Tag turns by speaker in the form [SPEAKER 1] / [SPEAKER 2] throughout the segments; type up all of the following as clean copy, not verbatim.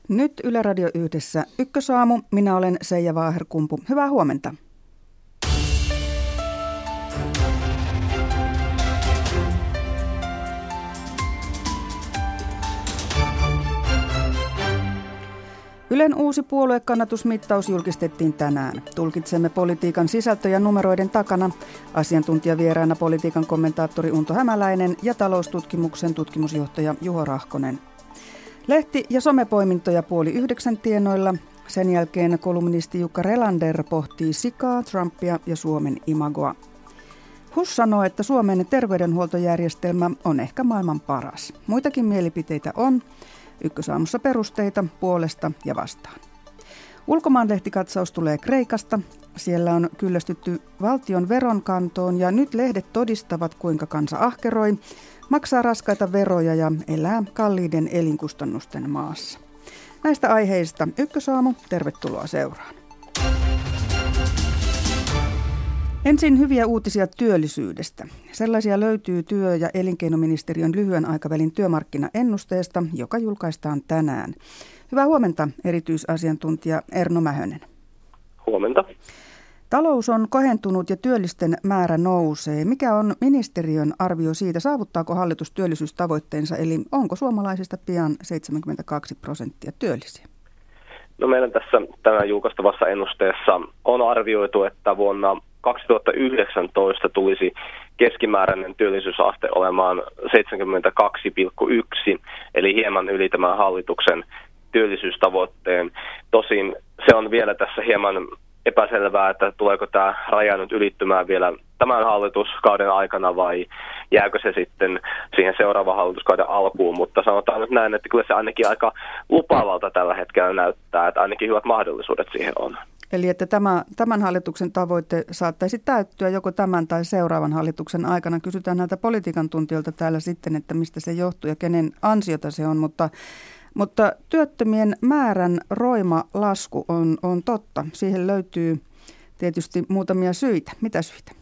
[SPEAKER 1] Nyt Yle Radio Yhdessä Ykkösaamu. Minä olen Seija Vaaherkumpu. Hyvää huomenta. Ylen uusi puoluekannatusmittaus julkistettiin tänään. Tulkitsemme politiikan sisältöjä numeroiden takana. Asiantuntijavieraana politiikan kommentaattori Unto Hämäläinen ja taloustutkimuksen tutkimusjohtaja Juho Rahkonen. Lehti- ja somepoimintoja 8:30 tienoilla. Sen jälkeen kolumnisti Jukka Relander pohtii sikaa, Trumpia ja Suomen imagoa. HUS sanoo, että Suomen terveydenhuoltojärjestelmä on ehkä maailman paras. Muitakin mielipiteitä on. Ykkösaamussa perusteita puolesta ja vastaan. Ulkomaanlehtikatsaus tulee Kreikasta. Siellä on kyllästytty valtion veronkantoon ja nyt lehdet todistavat, kuinka kansa ahkeroi, maksaa raskaita veroja ja elää kalliiden elinkustannusten maassa. Näistä aiheista Ykkösaamu, tervetuloa seuraan. Ensin hyviä uutisia työllisyydestä. Sellaisia löytyy työ- ja elinkeinoministeriön lyhyen aikavälin työmarkkinaennusteesta, joka julkaistaan tänään. Hyvää huomenta, erityisasiantuntija Erno Mähönen.
[SPEAKER 2] Huomenta.
[SPEAKER 1] Talous on kohentunut ja työllisten määrä nousee. Mikä on ministeriön arvio siitä, saavuttaako hallitus työllisyystavoitteensa, eli onko suomalaisista pian 72% työllisiä?
[SPEAKER 2] No meidän tässä tänään julkaistavassa ennusteessa on arvioitu, että vuonna 2019 tulisi keskimääräinen työllisyysaste olemaan 72,1, eli hieman yli tämän hallituksen työllisyystavoitteen. Tosin se on vielä tässä hieman epäselvää, että tuleeko tämä raja nyt ylittymään vielä tämän hallituskauden aikana vai jääkö se sitten siihen seuraavan hallituskauden alkuun, mutta sanotaan nyt näin, että kyllä se ainakin aika lupaavalta tällä hetkellä näyttää, että ainakin hyvät mahdollisuudet siihen on.
[SPEAKER 1] Eli että tämän hallituksen tavoite saattaisi täyttyä joko tämän tai seuraavan hallituksen aikana. Kysytään näiltä politiikan tuntijoilta täällä sitten, että mistä se johtuu ja kenen ansiota se on, mutta työttömien määrän roima lasku on totta. Siihen löytyy tietysti muutamia syitä. Mitä syitä?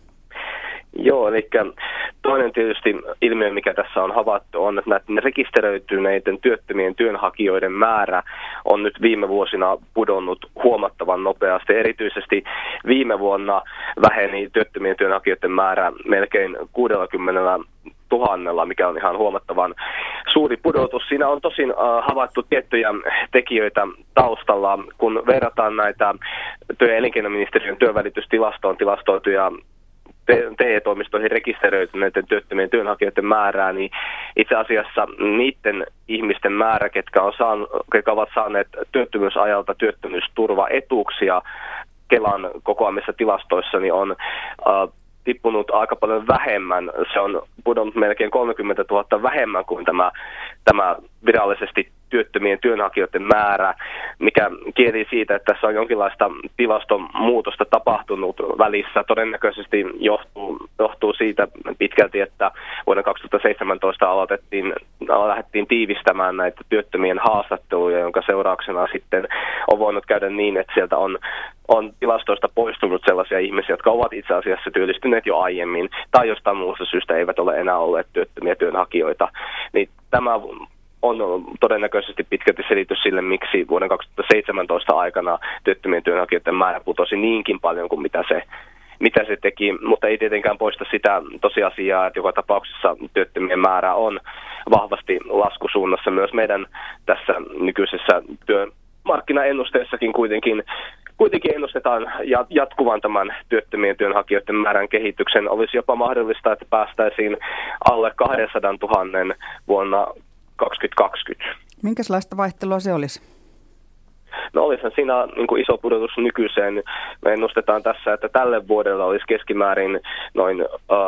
[SPEAKER 2] Joo, eli toinen tietysti ilmiö, mikä tässä on havaittu, on, että näiden rekisteröityneiden työttömien työnhakijoiden määrä on nyt viime vuosina pudonnut huomattavan nopeasti. Erityisesti viime vuonna väheni työttömien työnhakijoiden määrä melkein 60 000, mikä on ihan huomattavan suuri pudotus. Siinä on tosin havaittu tiettyjä tekijöitä taustalla, kun verrataan näitä työ- ja elinkeinoministeriön työnvälitystilastoon tilastoituja TE-toimistoihin rekisteröityneiden työttömien työnhakijoiden määrää, niin itse asiassa niiden ihmisten määrä, ketkä ovat saaneet työttömyysajalta työttömyysturvaetuuksia Kelan kokoamissa tilastoissa, niin on tippunut aika paljon vähemmän. Se on pudonnut melkein 30 000 vähemmän kuin tämä virallisesti työttömien työnhakijoiden määrä, mikä kieli siitä, että tässä on jonkinlaista tilastomuutosta tapahtunut välissä. Todennäköisesti johtuu siitä pitkälti, että vuonna 2017 lähdettiin tiivistämään näitä työttömien haastatteluja, jonka seurauksena sitten on voinut käydä niin, että sieltä on tilastoista poistunut sellaisia ihmisiä, jotka ovat itse asiassa työllistyneet jo aiemmin tai jostain muusta syystä eivät ole enää olleet työttömiä työnhakijoita. Niin tämä on todennäköisesti pitkälti selitys sille, miksi vuoden 2017 aikana työttömien työnhakijoiden määrä putosi niinkin paljon kuin mitä se teki, mutta ei tietenkään poista sitä tosiasiaa, että joka tapauksessa työttömien määrä on vahvasti laskusuunnassa. Myös meidän tässä nykyisessä työmarkkinaennusteessakin kuitenkin ennustetaan jatkuvan tämän työttömien työnhakijoiden määrän kehityksen. Olisi jopa mahdollista, että päästäisiin alle 200 000 vuonna 2020.
[SPEAKER 1] Minkälaista vaihtelua se olisi?
[SPEAKER 2] No olisihan siinä niin kuin iso pudotus nykyiseen. Me ennustetaan tässä, että tälle vuodelle olisi keskimäärin noin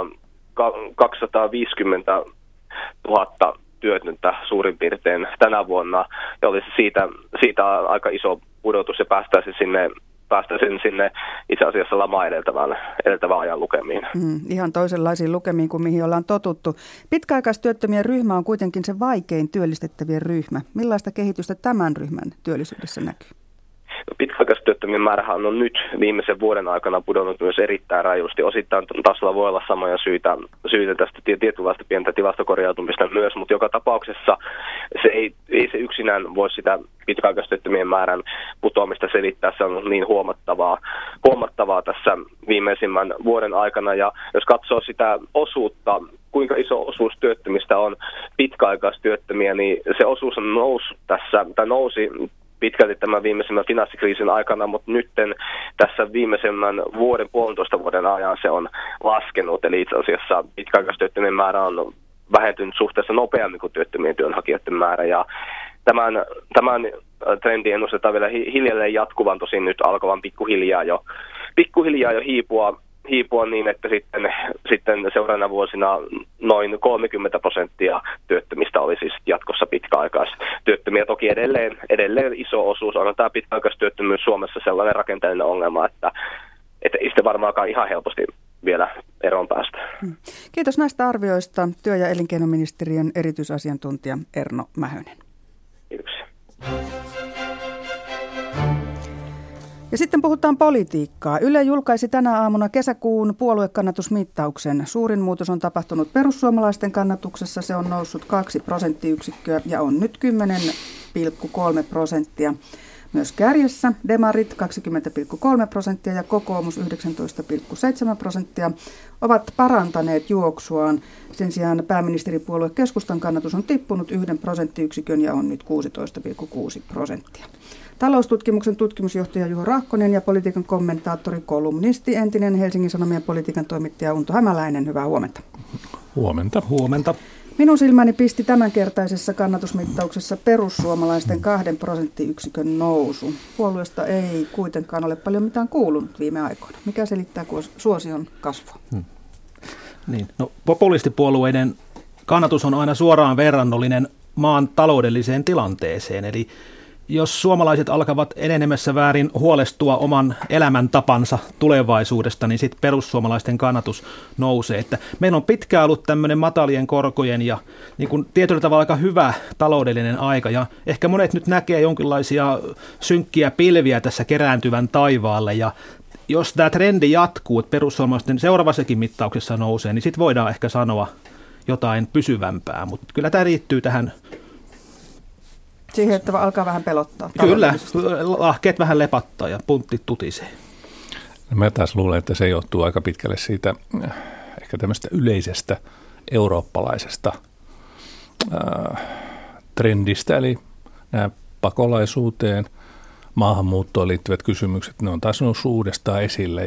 [SPEAKER 2] 250 000 työtöntä suurin piirtein tänä vuonna. Ja olisi siitä aika iso pudotus ja päästäisiin sinne itse asiassa lamaa edeltävän ajan lukemiin.
[SPEAKER 1] Ihan toisenlaisiin lukemiin kuin mihin ollaan totuttu. Pitkäaikaistyöttömien ryhmä on kuitenkin se vaikein työllistettävien ryhmä. Millaista kehitystä tämän ryhmän työllisyydessä näkyy?
[SPEAKER 2] pitkäaikaistyöttömien määrähän on nyt viimeisen vuoden aikana pudonnut myös erittäin rajusti. Osittain tasolla voi olla samoja syitä tästä tietynlaista pientä tilastokorjautumista myös, mutta joka tapauksessa ei se yksinään voi sitä pitkäaikaistyöttömien määrän putoamista selittää. Se on niin huomattavaa tässä viimeisimmän vuoden aikana. Ja jos katsoo sitä osuutta, kuinka iso osuus työttömistä on pitkäaikaistyöttömiä, niin se osuus on nousi pitkälti tämän viimeisimmän finanssikriisin aikana, mutta nyt tässä viimeisemmän puolentoista vuoden ajan se on laskenut. Eli itse asiassa pitkäaikaistyöttömien määrä on vähentynyt suhteessa nopeammin kuin työttömien työnhakijoiden määrä. Ja tämän trendin ennustetaan vielä hiljalleen jatkuvan, tosin nyt alkavan pikkuhiljaa jo hiipua niin, että sitten seuraavana vuosina noin 30% työttömistä olisi jatkossa pitkäaikaistyöttömiä. Toki edelleen iso osuus on tämä pitkäaikaistyöttömyys Suomessa sellainen rakenteellinen ongelma, että ei sitä varmaankaan ihan helposti vielä eroon päästä.
[SPEAKER 1] Kiitos näistä arvioista työ- ja elinkeinoministeriön erityisasiantuntija Erno Mähönen.
[SPEAKER 2] Kiitoksia.
[SPEAKER 1] Ja sitten puhutaan politiikkaa. Yle julkaisi tänä aamuna kesäkuun puoluekannatusmittauksen. Suurin muutos on tapahtunut perussuomalaisten kannatuksessa. Se on noussut 2 prosenttiyksikköä ja on nyt 10,3%. Myös kärjessä demarit 20,3% ja kokoomus 19,7% ovat parantaneet juoksuaan. Sen sijaan pääministeripuolue Keskustan kannatus on tippunut 1 prosenttiyksikön ja on nyt 16,6%. Taloustutkimuksen tutkimusjohtaja Juho Rahkonen ja politiikan kommentaattori, kolumnisti, entinen Helsingin Sanomien politiikan toimittaja Unto Hämäläinen. Hyvää huomenta.
[SPEAKER 3] Huomenta.
[SPEAKER 1] Minun silmäni pisti tämänkertaisessa kannatusmittauksessa perussuomalaisten 2 prosenttiyksikön nousu. Puolueesta ei kuitenkaan ole paljon mitään kuulunut viime aikoina. Mikä selittää suosion kasvua?
[SPEAKER 3] Niin. Populistipuolueiden kannatus on aina suoraan verrannollinen maan taloudelliseen tilanteeseen, eli jos suomalaiset alkavat enenemässä väärin huolestua oman elämäntapansa tulevaisuudesta, niin sitten perussuomalaisten kannatus nousee. Että meillä on pitkään ollut tämmöinen matalien korkojen ja niin kuin tietyllä tavalla aika hyvä taloudellinen aika. Ja ehkä monet nyt näkee jonkinlaisia synkkiä pilviä tässä kerääntyvän taivaalle. Ja jos tämä trendi jatkuu, että perussuomalaisten seuraavassakin mittauksessa nousee, niin sitten voidaan ehkä sanoa jotain pysyvämpää. Mutta kyllä tämä riittyy tähän
[SPEAKER 1] siihen, että alkaa vähän pelottaa.
[SPEAKER 3] Kyllä, lahkeet vähän lepattaa ja punttit tutisee.
[SPEAKER 4] Mä taas luulen, että se johtuu aika pitkälle siitä ehkä tämmöistä yleisestä eurooppalaisesta trendistä, eli nämä pakolaisuuteen, maahanmuuttoon liittyvät kysymykset, ne on taas noussut uudestaan esille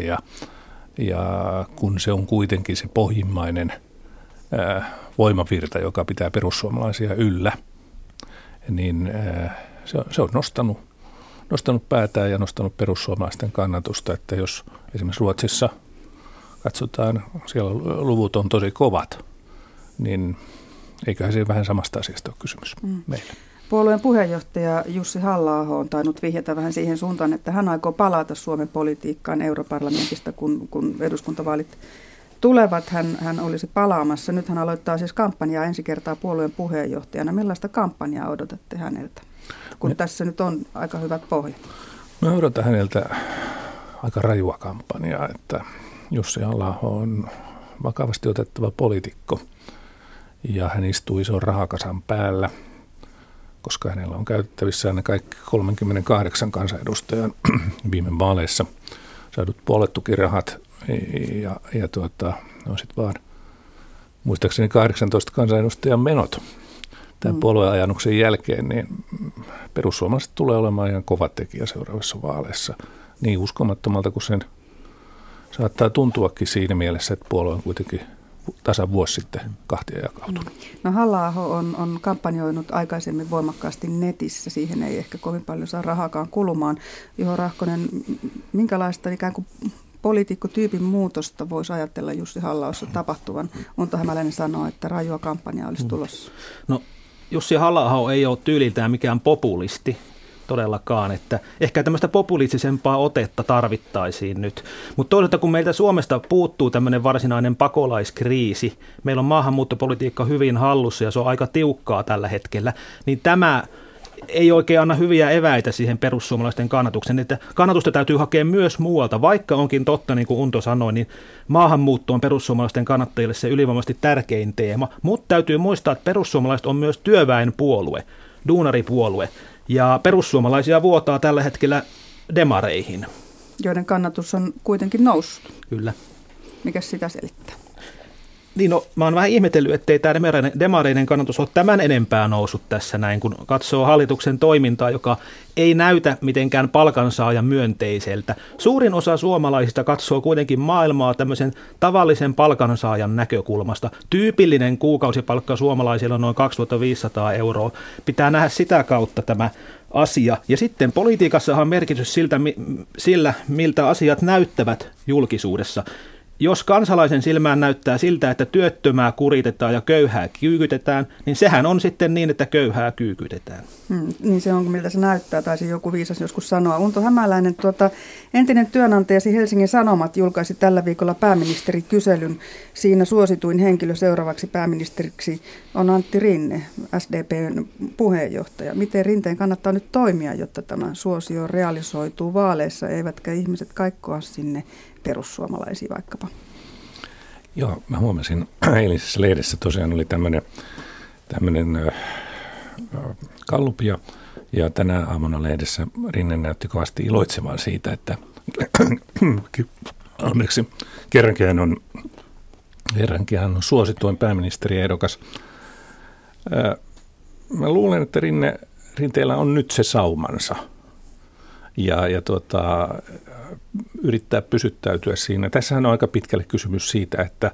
[SPEAKER 4] ja kun se on kuitenkin se pohjimmainen voimavirta, joka pitää perussuomalaisia yllä, niin se on nostanut päätään ja nostanut perussuomalaisten kannatusta, että jos esimerkiksi Ruotsissa katsotaan, siellä luvut on tosi kovat, niin eiköhän siinä vähän samasta asiasta ole kysymys meillä.
[SPEAKER 1] Puolueen puheenjohtaja Jussi Halla-aho on tainnut vihjata vähän siihen suuntaan, että hän aikoo palata Suomen politiikkaan europarlamentista, kun eduskuntavaalit tulevat. Hän olisi palaamassa. Nyt hän aloittaa siis kampanjaa ensi kertaa puolueen puheenjohtajana. Millaista kampanjaa odotatte häneltä, kun tässä nyt on aika hyvät pohjat?
[SPEAKER 4] Mä odotan häneltä aika rajua kampanjaa, että Jussi Halla-aho on vakavasti otettava poliitikko ja hän istuu ison rahakasan päällä, koska hänellä on käytettävissään ne kaikki 38 kansanedustajan viime vaaleissa saadut puoluetukirahat ja on sitten vaan muistaakseni 18 kansanedustajan menot tämän puolueajanuksen jälkeen, niin perussuomalaiset tulee olemaan ihan kova tekijä seuraavissa vaaleissa. Niin uskomattomalta kuin sen saattaa tuntuakin siinä mielessä, että puolue on kuitenkin tasan vuosi sitten kahtia jakautunut.
[SPEAKER 1] No Halla-aho on kampanjoinut aikaisemmin voimakkaasti netissä. Siihen ei ehkä kovin paljon saa rahaakaan kulumaan. Juho Rahkonen, minkälaista ikään kuin poliitikkotyypin muutosta voisi ajatella Jussi Halla-ahossa tapahtuvan? Unto Hämäläinen sanoo, että rajua kampanjaa olisi tulossa.
[SPEAKER 3] No Jussi Halla-aho ei ole tyyliltään mikään populisti todellakaan, että ehkä tämmöistä populistisempaa otetta tarvittaisiin nyt. Mutta toisaalta kun meiltä Suomesta puuttuu tämmöinen varsinainen pakolaiskriisi, meillä on maahanmuuttopolitiikka hyvin hallussa ja se on aika tiukkaa tällä hetkellä, niin tämä ei oikein anna hyviä eväitä siihen perussuomalaisten kannatukseen. Että kannatusta täytyy hakea myös muualta, vaikka onkin totta, niin kuin Unto sanoi, niin maahanmuutto on perussuomalaisten kannattajille se ylivoimaisesti tärkein teema. Mutta täytyy muistaa, että perussuomalaiset on myös työväenpuolue, duunaripuolue, ja perussuomalaisia vuotaa tällä hetkellä demareihin.
[SPEAKER 1] Joiden kannatus on kuitenkin noussut.
[SPEAKER 3] Kyllä.
[SPEAKER 1] Mikäs sitä selittää?
[SPEAKER 3] Niin no, mä oon vähän ihmetellyt, ettei tämä demareiden kannatus ole tämän enempää noussut tässä näin, kun katsoo hallituksen toimintaa, joka ei näytä mitenkään palkansaajan myönteiseltä. Suurin osa suomalaisista katsoo kuitenkin maailmaa tämmöisen tavallisen palkansaajan näkökulmasta. Tyypillinen kuukausipalkka suomalaisilla on noin 2500 €. Pitää nähdä sitä kautta tämä asia. Ja sitten politiikassahan on merkitys sillä, miltä asiat näyttävät julkisuudessa. Jos kansalaisen silmään näyttää siltä, että työttömää kuritetaan ja köyhää kyykytetään, niin sehän on sitten niin, että köyhää kyykytetään.
[SPEAKER 1] Niin se on, miltä se näyttää, taisi joku viisas joskus sanoa. Unto Hämäläinen, entinen työnantajasi Helsingin Sanomat julkaisi tällä viikolla pääministerikyselyn. Siinä suosituin henkilö seuraavaksi pääministeriksi on Antti Rinne, SDP:n puheenjohtaja. Miten Rinteen kannattaa nyt toimia, jotta tämä suosio realisoituu vaaleissa, eivätkä ihmiset kaikkoa sinne perussuomalaisia vaikkapa?
[SPEAKER 4] Joo, mä huomasin eilisessä lehdessä tosiaan oli tämmöinen gallup ja tänä aamuna lehdessä Rinne näytti kovasti iloitsevan siitä, että onneksi kerrankin hän on suosituin pääministeriehdokas. Mä luulen, että Rinteellä on nyt se saumansa ja yrittää pysyttäytyä siinä. Tässähän on aika pitkälle kysymys siitä, että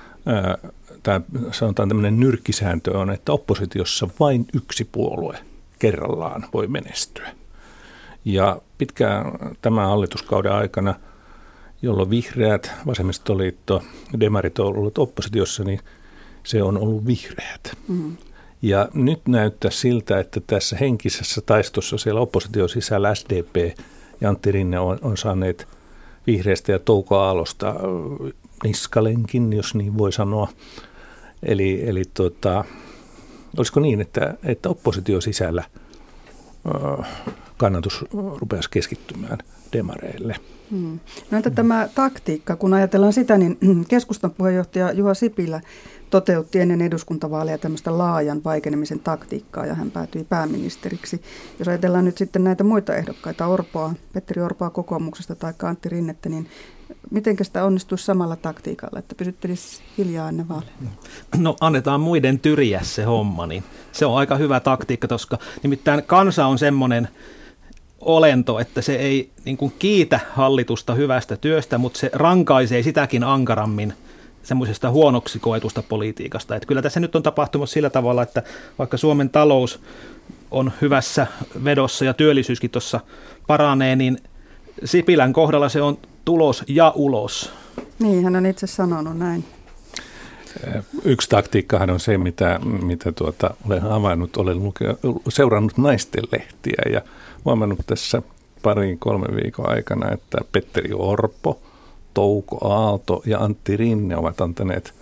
[SPEAKER 4] sanotaan tämmöinen nyrkkisääntö on, että oppositiossa vain yksi puolue kerrallaan voi menestyä. Ja pitkään tämän hallituskauden aikana, jolloin vihreät, vasemmistoliitto, demarit on ollut oppositiossa, niin se on ollut vihreät. Mm-hmm. Ja nyt näyttää siltä, että tässä henkisessä taistossa siellä opposition sisällä SDP ja Antti Rinne on saaneet vihreästä ja Touko Aallosta niskalenkin, jos niin voi sanoa. Eli olisiko niin, että opposition sisällä kannatus rupeaisi keskittymään demareille?
[SPEAKER 1] No entä tämä taktiikka, kun ajatellaan sitä, niin keskustan puheenjohtaja Juha Sipilä toteutti ennen eduskuntavaaleja tämmöistä laajan vaikenemisen taktiikkaa ja hän päätyi pääministeriksi. Jos ajatellaan nyt sitten näitä muita ehdokkaita, Petteri Orpoa kokoomuksesta tai Antti Rinnettä, niin miten sitä onnistuisi samalla taktiikalla, että pysyttelisi hiljaa ennen vaaleja?
[SPEAKER 3] No annetaan muiden tyriä se homma, niin se on aika hyvä taktiikka, koska nimittäin kansa on semmoinen olento, että se ei niin kuin kiitä hallitusta hyvästä työstä, mutta se rankaisee sitäkin ankarammin semmoisesta huonoksi koetusta politiikasta. Että kyllä tässä nyt on tapahtumassa sillä tavalla, että vaikka Suomen talous on hyvässä vedossa ja työllisyyskin tuossa paranee, niin Sipilän kohdalla se on tulos ja ulos.
[SPEAKER 1] Niin, hän on itse sanonut näin.
[SPEAKER 4] Yksi taktiikkahan on se, mitä olen havainnut, olen seurannut naisten lehtiä ja huomannut tässä 2-3 viikon aikana, että Petteri Orpo, Touko Aalto ja Antti Rinne ovat antaneet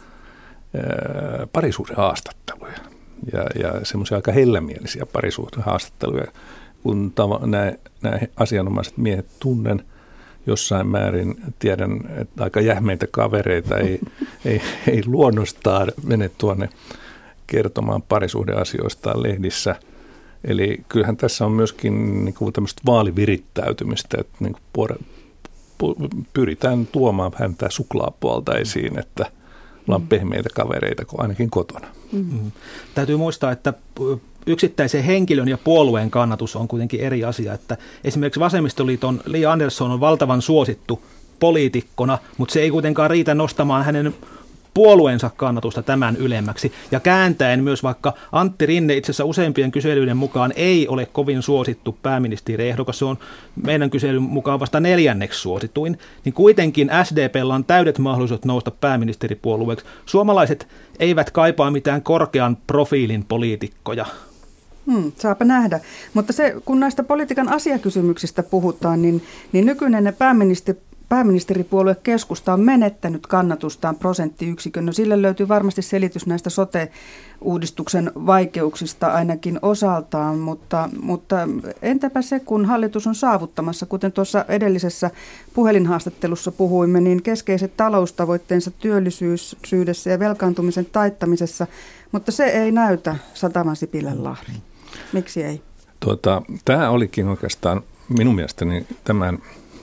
[SPEAKER 4] parisuhdehaastatteluja ja semmoisia aika hellämielisiä parisuhdehaastatteluja, kun nämä asianomaiset miehet tunnen jossain määrin, tiedän, että aika jähmeitä kavereita ei luonnostaan mene tuonne kertomaan parisuhdeasioistaan lehdissä. Eli kyllähän tässä on myöskin niin kuin tämmöistä vaalivirittäytymistä, että niin kuin pyritään tuomaan häntä suklaapuolta esiin, että ollaan pehmeitä kavereita, ainakin kotona.
[SPEAKER 3] Mm-hmm. Täytyy muistaa, että yksittäisen henkilön ja puolueen kannatus on kuitenkin eri asia. Että esimerkiksi Vasemmistoliiton Li Andersson on valtavan suosittu poliitikkona, mutta se ei kuitenkaan riitä nostamaan hänen puolueensa kannatusta tämän ylemmäksi. Ja kääntäen myös vaikka Antti Rinne itse asiassa useimpien kyselyiden mukaan ei ole kovin suosittu pääministeriehdokas, se on meidän kyselyn mukaan vasta 4. suosituin, niin kuitenkin SDP:llä on täydet mahdollisuudet nousta pääministeripuolueeksi. Suomalaiset eivät kaipaa mitään korkean profiilin poliitikkoja.
[SPEAKER 1] Saapa nähdä. Mutta kun näistä politiikan asiakysymyksistä puhutaan, niin nykyinen pääministeripuolue Keskusta on menettänyt kannatustaan prosenttiyksikön. No sille löytyy varmasti selitys näistä sote-uudistuksen vaikeuksista ainakin osaltaan, mutta entäpä se, kun hallitus on saavuttamassa, kuten tuossa edellisessä puhelinhaastattelussa puhuimme, niin keskeiset taloustavoitteensa työllisyydessä ja velkaantumisen taittamisessa, mutta se ei näytä satavan Sipilänlahden. Miksi ei?
[SPEAKER 4] Tämä olikin oikeastaan minun mielestäni tämän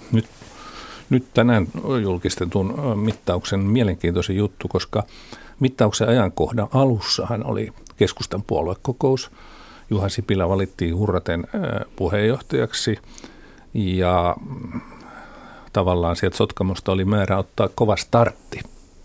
[SPEAKER 4] nyt tänään julkistetun mittauksen mielenkiintoinen juttu, koska mittauksen ajankohdan alussahan oli Keskustan puoluekokous. Juha Sipilä valittiin hurraten puheenjohtajaksi ja tavallaan sieltä Sotkamosta oli määrä ottaa kova startti.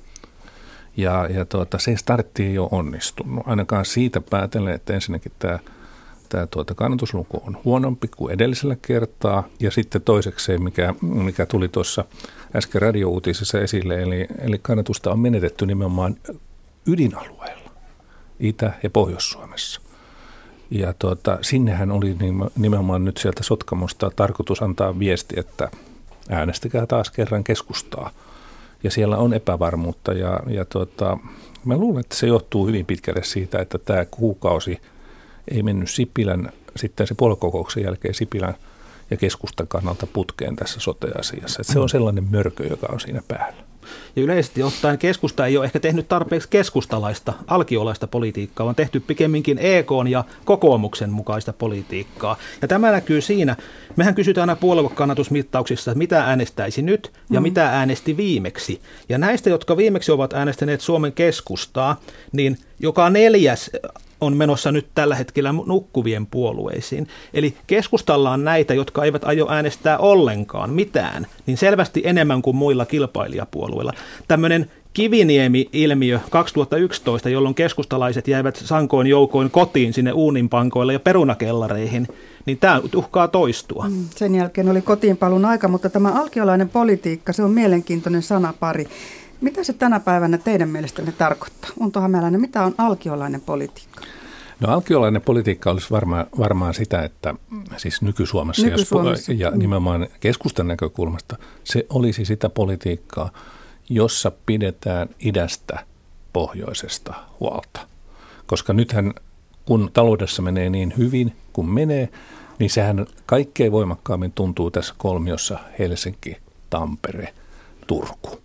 [SPEAKER 4] Ja se startti ei ole onnistunut. Ainakaan siitä päätellen, että ensinnäkin tämä kannatusluku on huonompi kuin edellisellä kertaa. Ja sitten toisekseen, mikä tuli tuossa äsken radiouutisissa esille, eli kannatusta on menetetty nimenomaan ydinalueella, Itä- ja Pohjois-Suomessa. Ja sinnehän oli nimenomaan nyt sieltä Sotkamosta tarkoitus antaa viesti, että äänestäkää taas kerran Keskustaa. Ja siellä on epävarmuutta ja mä luulen, että se johtuu hyvin pitkälle siitä, että tämä kuukausi ei mennyt Sipilän, sitten se puoluekokouksen jälkeen Sipilän ja Keskustan kannalta putkeen tässä sote-asiassa. Että se on sellainen mörkö, joka on siinä päällä.
[SPEAKER 3] Ja yleisesti ottaen keskusta ei ole ehkä tehnyt tarpeeksi keskustalaista, alkiolaista politiikkaa, vaan tehty pikemminkin EK:n ja kokoomuksen mukaista politiikkaa. Ja tämä näkyy siinä. Mehän kysytään aina puoluekannatusmittauksissa, että mitä äänestäisi nyt ja mitä äänesti viimeksi. Ja näistä, jotka viimeksi ovat äänestäneet Suomen Keskustaa, niin joka neljäs on menossa nyt tällä hetkellä nukkuvien puolueisiin. Eli keskustalla on näitä, jotka eivät aio äänestää ollenkaan mitään, niin selvästi enemmän kuin muilla kilpailijapuolueilla. Tämmöinen Kiviniemi-ilmiö 2011, jolloin keskustalaiset jäivät sankoin joukoin kotiin sinne uuninpankoille ja perunakellareihin, niin tämä uhkaa toistua.
[SPEAKER 1] Sen jälkeen oli kotiinpalun aika, mutta tämä alkiolainen politiikka, se on mielenkiintoinen sanapari. Mitä se tänä päivänä teidän mielestänne tarkoittaa? Unto Hämäläinen, mitä on alkiolainen politiikka?
[SPEAKER 4] No alkiolainen politiikka olisi varmaan sitä, että siis nyky-Suomessa. Ja nimenomaan keskustan näkökulmasta se olisi sitä politiikkaa, jossa pidetään idästä pohjoisesta huolta. Koska nythän kun taloudessa menee niin hyvin kuin menee, niin sehän kaikkein voimakkaammin tuntuu tässä kolmiossa Helsinki, Tampere, Turku.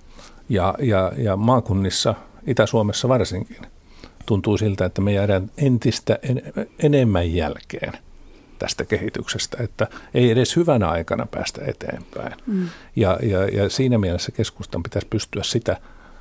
[SPEAKER 4] Ja maakunnissa, Itä-Suomessa varsinkin, tuntuu siltä, että me jäädään entistä enemmän jälkeen tästä kehityksestä, että ei edes hyvänä aikana päästä eteenpäin. Ja siinä mielessä keskustan pitäisi pystyä sitä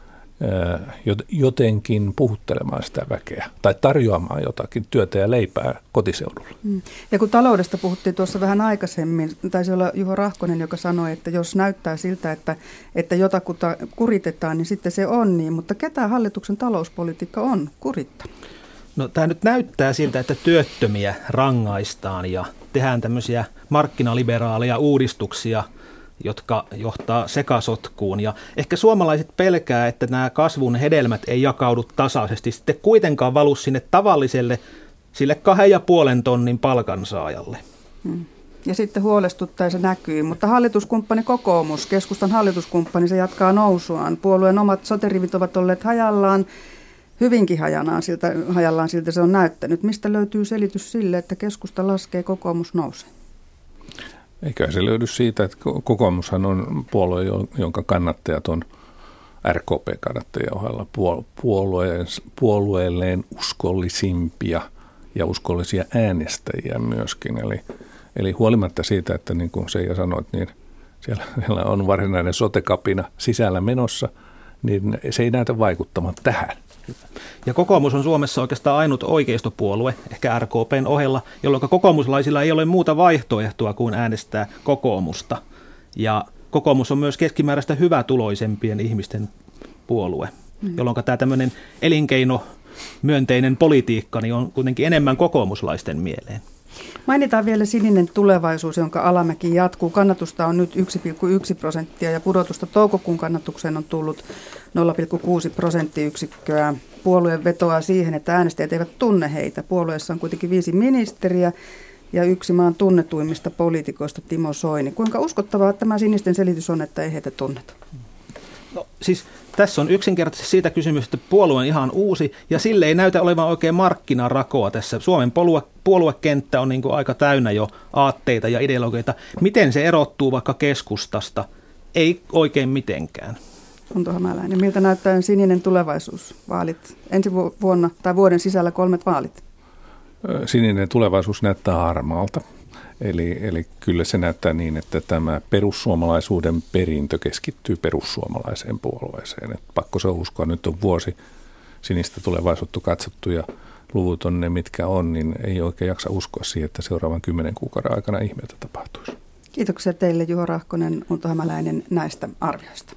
[SPEAKER 4] jotenkin puhuttelemaan sitä väkeä tai tarjoamaan jotakin työtä ja leipää kotiseudulla.
[SPEAKER 1] Ja kun taloudesta puhuttiin tuossa vähän aikaisemmin, taisi olla Juho Rahkonen, joka sanoi, että jos näyttää siltä, että jotakuta kuritetaan, niin sitten se on niin. Mutta ketä hallituksen talouspolitiikka on kurittanut?
[SPEAKER 3] No tämä nyt näyttää siltä, että työttömiä rangaistaan ja tehdään tämmöisiä markkinaliberaaleja uudistuksia, jotka johtaa sekasotkuun. Ja ehkä suomalaiset pelkää, että nämä kasvun hedelmät ei jakaudu tasaisesti, sitten kuitenkaan valu sinne tavalliselle, sille 2,5 tonnin palkansaajalle.
[SPEAKER 1] Ja sitten huolestuttaa se näkyy, mutta hallituskumppani kokoomus, keskustan hallituskumppani, se jatkaa nousuaan. Puolueen omat soterivit ovat olleet hajallaan, hyvinkin hajallaan siltä se on näyttänyt. Mistä löytyy selitys sille, että keskusta laskee, kokoomus nousee?
[SPEAKER 4] Eikä se löydy siitä, että kokoomushan on puolue, jonka kannattajat on RKP-kannattajien ohella puolueelleen uskollisimpia ja uskollisia äänestäjiä myöskin. Eli huolimatta siitä, että niin kuin Seija sanoit, niin siellä on varsinainen sotekapina sisällä menossa, niin se ei näytä vaikuttamaan tähän.
[SPEAKER 3] Ja kokoomus on Suomessa oikeastaan ainut oikeistopuolue, ehkä RKPn ohella, jolloin kokoomuslaisilla ei ole muuta vaihtoehtoa kuin äänestää kokoomusta. Ja kokoomus on myös keskimääräistä hyvätuloisempien ihmisten puolue, jolloin tämä tämmöinen elinkeino-myönteinen politiikka niin on kuitenkin enemmän kokoomuslaisten mieleen.
[SPEAKER 1] Mainitaan vielä sininen tulevaisuus, jonka alamäki jatkuu. Kannatusta on nyt 1,1% ja pudotusta toukokuun kannatukseen on tullut 0,6 prosenttiyksikköä. Puolue vetoaa siihen, että äänestäjät eivät tunne heitä. Puolueessa on kuitenkin 5 ministeriä ja yksi maan tunnetuimmista poliitikoista Timo Soini. Kuinka uskottavaa tämä sinisten selitys on, että ei heitä tunneta?
[SPEAKER 3] No siis tässä on yksinkertaisesti siitä kysymys, että puolue on ihan uusi ja sille ei näytä olevan oikein markkinarakoa tässä. Suomen puoluekenttä on niin kuin aika täynnä jo aatteita ja ideologioita. Miten se erottuu vaikka keskustasta? Ei oikein mitenkään.
[SPEAKER 1] Unto Hämäläinen, miltä näyttää sininen tulevaisuus? Vaalit ensi vuonna tai vuoden sisällä 3 vaalit.
[SPEAKER 4] Sininen tulevaisuus näyttää harmaalta. Eli kyllä se näyttää niin, että tämä perussuomalaisuuden perintö keskittyy perussuomalaiseen puolueeseen. Et pakko se uskoa, nyt on vuosi sinistä tulevaisuutta katsottu ja luvut on ne mitkä on, niin ei oikein jaksa uskoa siihen, että seuraavan 10 kuukauden aikana ihmeitä tapahtuisi.
[SPEAKER 1] Kiitoksia teille Juho Rahkonen, Unto Hämäläinen näistä arvioista.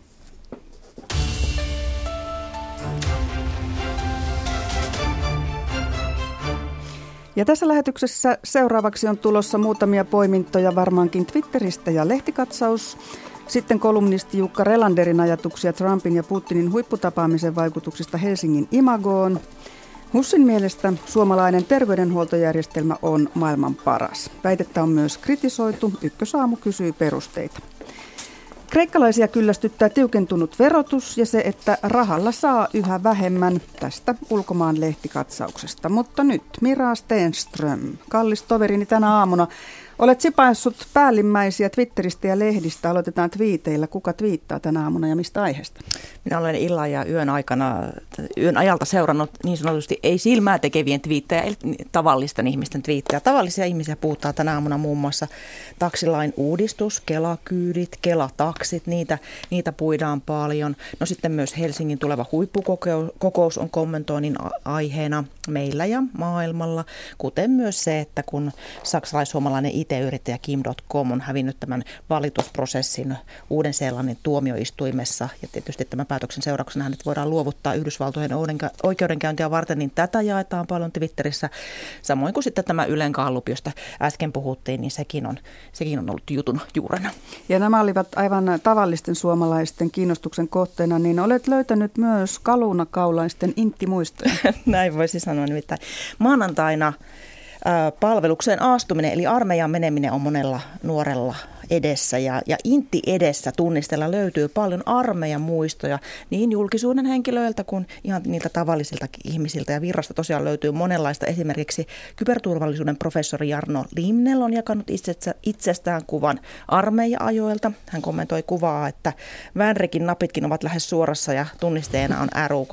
[SPEAKER 1] Ja tässä lähetyksessä seuraavaksi on tulossa muutamia poimintoja varmaankin Twitteristä ja lehtikatsaus. Sitten kolumnisti Jukka Relanderin ajatuksia Trumpin ja Putinin huipputapaamisen vaikutuksista Helsingin imagoon. Hussin mielestä suomalainen terveydenhuoltojärjestelmä on maailman paras. Väitettä on myös kritisoitu. Ykkösaamu kysyy perusteita. Kreikkalaisia kyllästyttää tiukentunut verotus ja se, että rahalla saa yhä vähemmän tästä ulkomaan lehtikatsauksesta. Mutta nyt Mira Stenström, kallis toverini tänä aamuna. Olet sipaissut päällimmäisiä Twitteristä ja lehdistä. Aloitetaan twiiteillä. Kuka twiittaa tänä aamuna ja mistä aiheesta?
[SPEAKER 5] Minä olen illan ja yön ajalta seurannut niin sanotusti ei silmää tekevien twiittejä, eli tavallisten ihmisten twiittejä. Tavallisia ihmisiä puhuttaa tänä aamuna muun muassa taksilain uudistus, Kela-kyydit, Kela-taksit, niitä puidaan paljon. No sitten myös Helsingin tuleva huippukokous on kommentoinnin aiheena meillä ja maailmalla, kuten myös se, että kun saksalais-suomalainen IT-yrittäjä Kim.com on hävinnyt tämän valitusprosessin Uuden-Seelannin tuomioistuimessa ja tietysti tämän päätöksen seurauksena hänet voidaan luovuttaa Yhdysvaltojen oikeudenkäyntiä varten, niin tätä jaetaan paljon Twitterissä. Samoin kuin sitten tämä Ylen gallup, josta äsken puhuttiin, niin sekin on ollut jutun juurena. Ja
[SPEAKER 1] nämä olivat aivan tavallisten suomalaisten kiinnostuksen kohteena, niin olet löytänyt myös kalunakaulaisten inttimuistoja.
[SPEAKER 5] Näin voisi sanoa nimittäin. Maanantaina palvelukseen astuminen eli armeijaan meneminen on monella nuorella edessä ja intti edessä tunnistella löytyy paljon armeijan muistoja niin julkisuuden henkilöiltä kuin ihan niiltä tavallisilta ihmisiltä ja virrasta tosiaan löytyy monenlaista. Esimerkiksi kyberturvallisuuden professori Jarno Limnell on jakanut itsestään kuvan armeija-ajoilta. Hän kommentoi kuvaa, että Vänrikin napitkin ovat lähes suorassa ja tunnisteena on RUK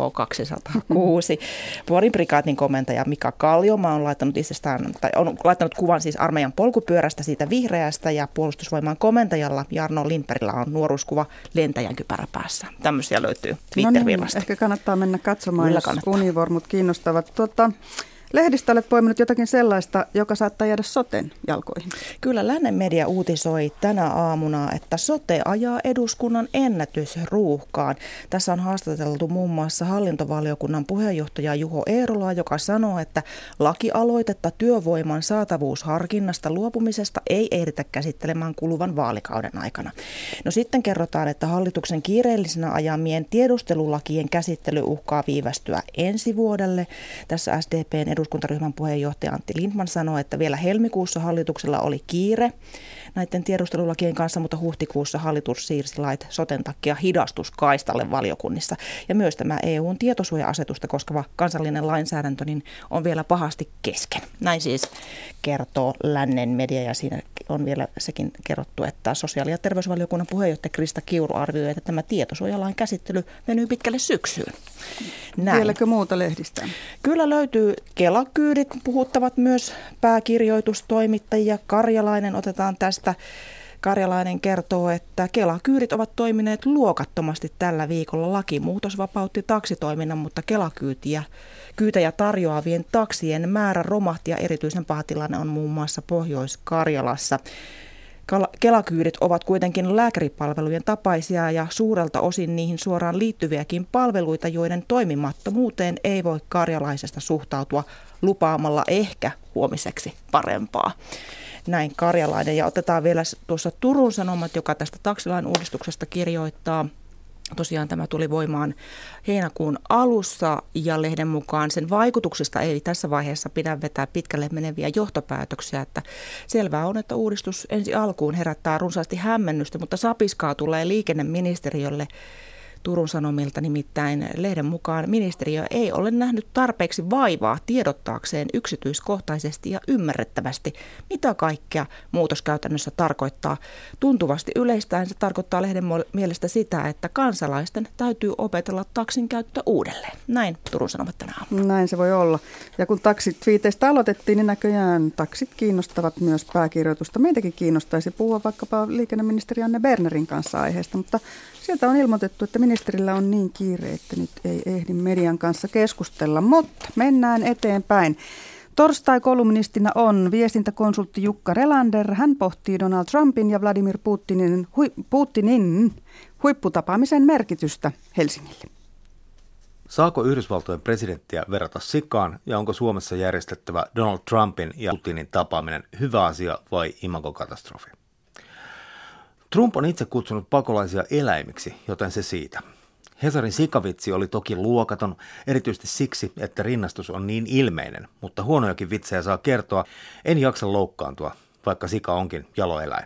[SPEAKER 5] 206. Porin prikaatin komentaja Mika Kaljomaa on laittanut kuvan siis armeijan polkupyörästä siitä vihreästä ja puolustusvoiman komentajalla Jarno Lindbergillä on nuoruuskuva lentäjän kypärä päässä. Tämmöisiä löytyy Twitter-virrasta.
[SPEAKER 1] Ehkä kannattaa mennä katsomaan, jos univormut kiinnostavat. Lehdistä olet poiminut jotakin sellaista, joka saattaa jäädä soten jalkoihin.
[SPEAKER 5] Kyllä lännen media uutisoi tänä aamuna, että sote ajaa eduskunnan ennätysruuhkaan. Tässä on haastateltu muun muassa hallintovaliokunnan puheenjohtaja Juho Eerolaa, joka sanoo, että lakialoitetta työvoiman saatavuusharkinnasta luopumisesta ei ehditä käsittelemään kuluvan vaalikauden aikana. No sitten kerrotaan, että hallituksen kiireellisenä ajamien tiedustelulakien käsittely uhkaa viivästyä ensi vuodelle. Tässä SDPn eduskuntaryhmän puheenjohtaja Antti Lindtman sanoi, että vielä helmikuussa hallituksella oli kiire näiden tiedustelulakien kanssa, mutta huhtikuussa hallitus siirsi lait soten takia hidastuskaistalle valiokunnissa. Ja myös tämä EU:n tietosuoja-asetusta koskeva kansallinen lainsäädäntö niin on vielä pahasti kesken. Näin siis kertoo lännen media ja siinä on vielä sekin kerrottu, että sosiaali- ja terveysvaliokunnan puheenjohtaja Krista Kiuru arvioi, että tämä tietosuojalain käsittely venyy pitkälle syksyyn. Näin.
[SPEAKER 1] Vieläkö muuta lehdistä?
[SPEAKER 5] Kyllä löytyy Kela-kyydit, puhuttavat myös pääkirjoitustoimittajia. Karjalainen otetaan tästä. Karjalainen kertoo, että Kela-kyydit ovat toimineet luokattomasti tällä viikolla. Lakimuutos vapautti taksitoiminnan, mutta Kela-kyytejä tarjoavien taksien määrä romahti ja erityisen paha tilanne on muun muassa Pohjois-Karjalassa. Kela-kyydit ovat kuitenkin lääkäripalvelujen tapaisia ja suurelta osin niihin suoraan liittyviäkin palveluita, joiden toimimattomuuteen ei voi karjalaisesta suhtautua lupaamalla ehkä huomiseksi parempaa. Näin Karjalainen. Ja otetaan vielä tuossa Turun Sanomat, joka tästä taksilain uudistuksesta kirjoittaa, Tosiaan tämä tuli voimaan heinäkuun alussa ja lehden mukaan sen vaikutuksista ei tässä vaiheessa pidä vetää pitkälle meneviä johtopäätöksiä. Että selvää on, että uudistus ensi alkuun herättää runsaasti hämmennystä, mutta sapiskaa tulee liikenneministeriölle Turun Sanomilta, nimittäin lehden mukaan ministeriö ei ole nähnyt tarpeeksi vaivaa tiedottaakseen yksityiskohtaisesti ja ymmärrettävästi, mitä kaikkea muutos käytännössä tarkoittaa. Tuntuvasti yleistäen se tarkoittaa lehden mielestä sitä, että kansalaisten täytyy opetella taksin käyttö uudelleen. Näin Turun Sanomat tänään.
[SPEAKER 1] Näin se voi olla. Ja kun taksitviiteistä aloitettiin, niin näköjään taksit kiinnostavat myös pääkirjoitusta. Meitäkin kiinnostaisi puhua vaikkapa liikenneministeri Anne Bernerin kanssa aiheesta, mutta sieltä on ilmoitettu, että ministerillä on niin kiire, että nyt ei ehdi median kanssa keskustella, mutta mennään eteenpäin. Torstai-kolumnistina on viestintäkonsultti Jukka Relander. Hän pohtii Donald Trumpin ja Vladimir Putinin huipputapaamisen merkitystä Helsingille.
[SPEAKER 6] Saako Yhdysvaltojen presidenttiä verrata sikaan ja onko Suomessa järjestettävä Donald Trumpin ja Putinin tapaaminen hyvä asia vai imagokatastrofi? Trump on itse kutsunut pakolaisia eläimiksi, joten se siitä. Hesarin sikavitsi oli toki luokaton, erityisesti siksi, että rinnastus on niin ilmeinen, mutta huonojakin vitsejä saa kertoa, en jaksa loukkaantua, vaikka sika onkin jaloeläin.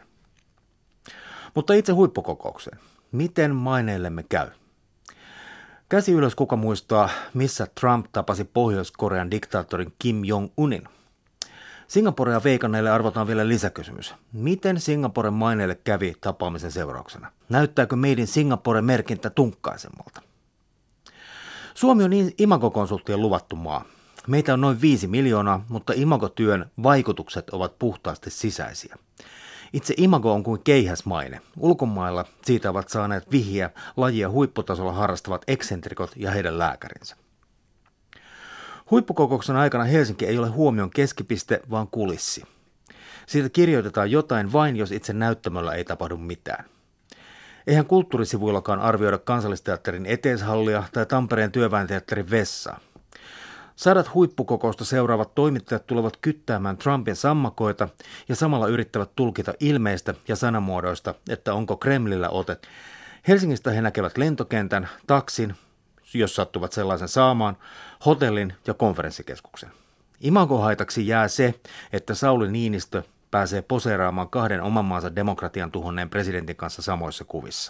[SPEAKER 6] Mutta itse huippukokoukseen. Miten maineillemme käy? Käsi ylös, kuka muistaa, missä Trump tapasi Pohjois-Korean diktaattorin Kim Jong-unin. Singaporea veikanneille arvotaan vielä lisäkysymys. Miten Singaporen maineille kävi tapaamisen seurauksena? Näyttääkö meidän Singaporen merkintä tunkkaisemmalta? Suomi on imagokonsulttien luvattu maa. Meitä on noin 5 miljoonaa, mutta imagotyön vaikutukset ovat puhtaasti sisäisiä. Itse imago on kuin keihäsmaine. Ulkomailla siitä ovat saaneet vihiä lajia huipputasolla harrastavat eksentrikot ja heidän lääkärinsä. Huippukokouksen aikana Helsinki ei ole huomion keskipiste, vaan kulissi. Siitä kirjoitetaan jotain vain, jos itse näyttämöllä ei tapahdu mitään. Eihän kulttuurisivuillakaan arvioida Kansallisteatterin eteishallia tai Tampereen työväenteatterin vessaa. 100 huippukokousta seuraavat toimittajat tulevat kyttäämään Trumpin sammakoita ja samalla yrittävät tulkita ilmeistä ja sanamuodoista, että onko Kremlillä otet. Helsingistä he näkevät lentokentän, taksin, jos sattuvat sellaisen saamaan, hotellin ja konferenssikeskuksen. Imagohaitaksi jää se, että Sauli Niinistö pääsee poseeraamaan 2 oman maansa demokratian tuhonneen presidentin kanssa samoissa kuvissa.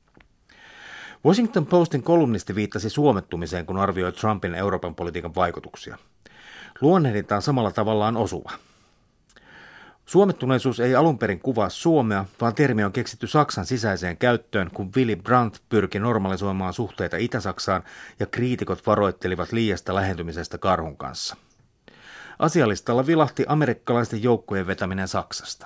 [SPEAKER 6] Washington Postin kolumnisti viittasi suomettumiseen, kun arvioi Trumpin Euroopan politiikan vaikutuksia. Luonnehdintaan samalla tavallaan osuva. Suomettuneisuus ei alun perin kuvaa Suomea, vaan termi on keksitty Saksan sisäiseen käyttöön, kun Willy Brandt pyrki normalisoimaan suhteita Itä-Saksaan ja kriitikot varoittelivat liiasta lähentymisestä karhun kanssa. Asialistalla vilahti amerikkalaisten joukkojen vetäminen Saksasta.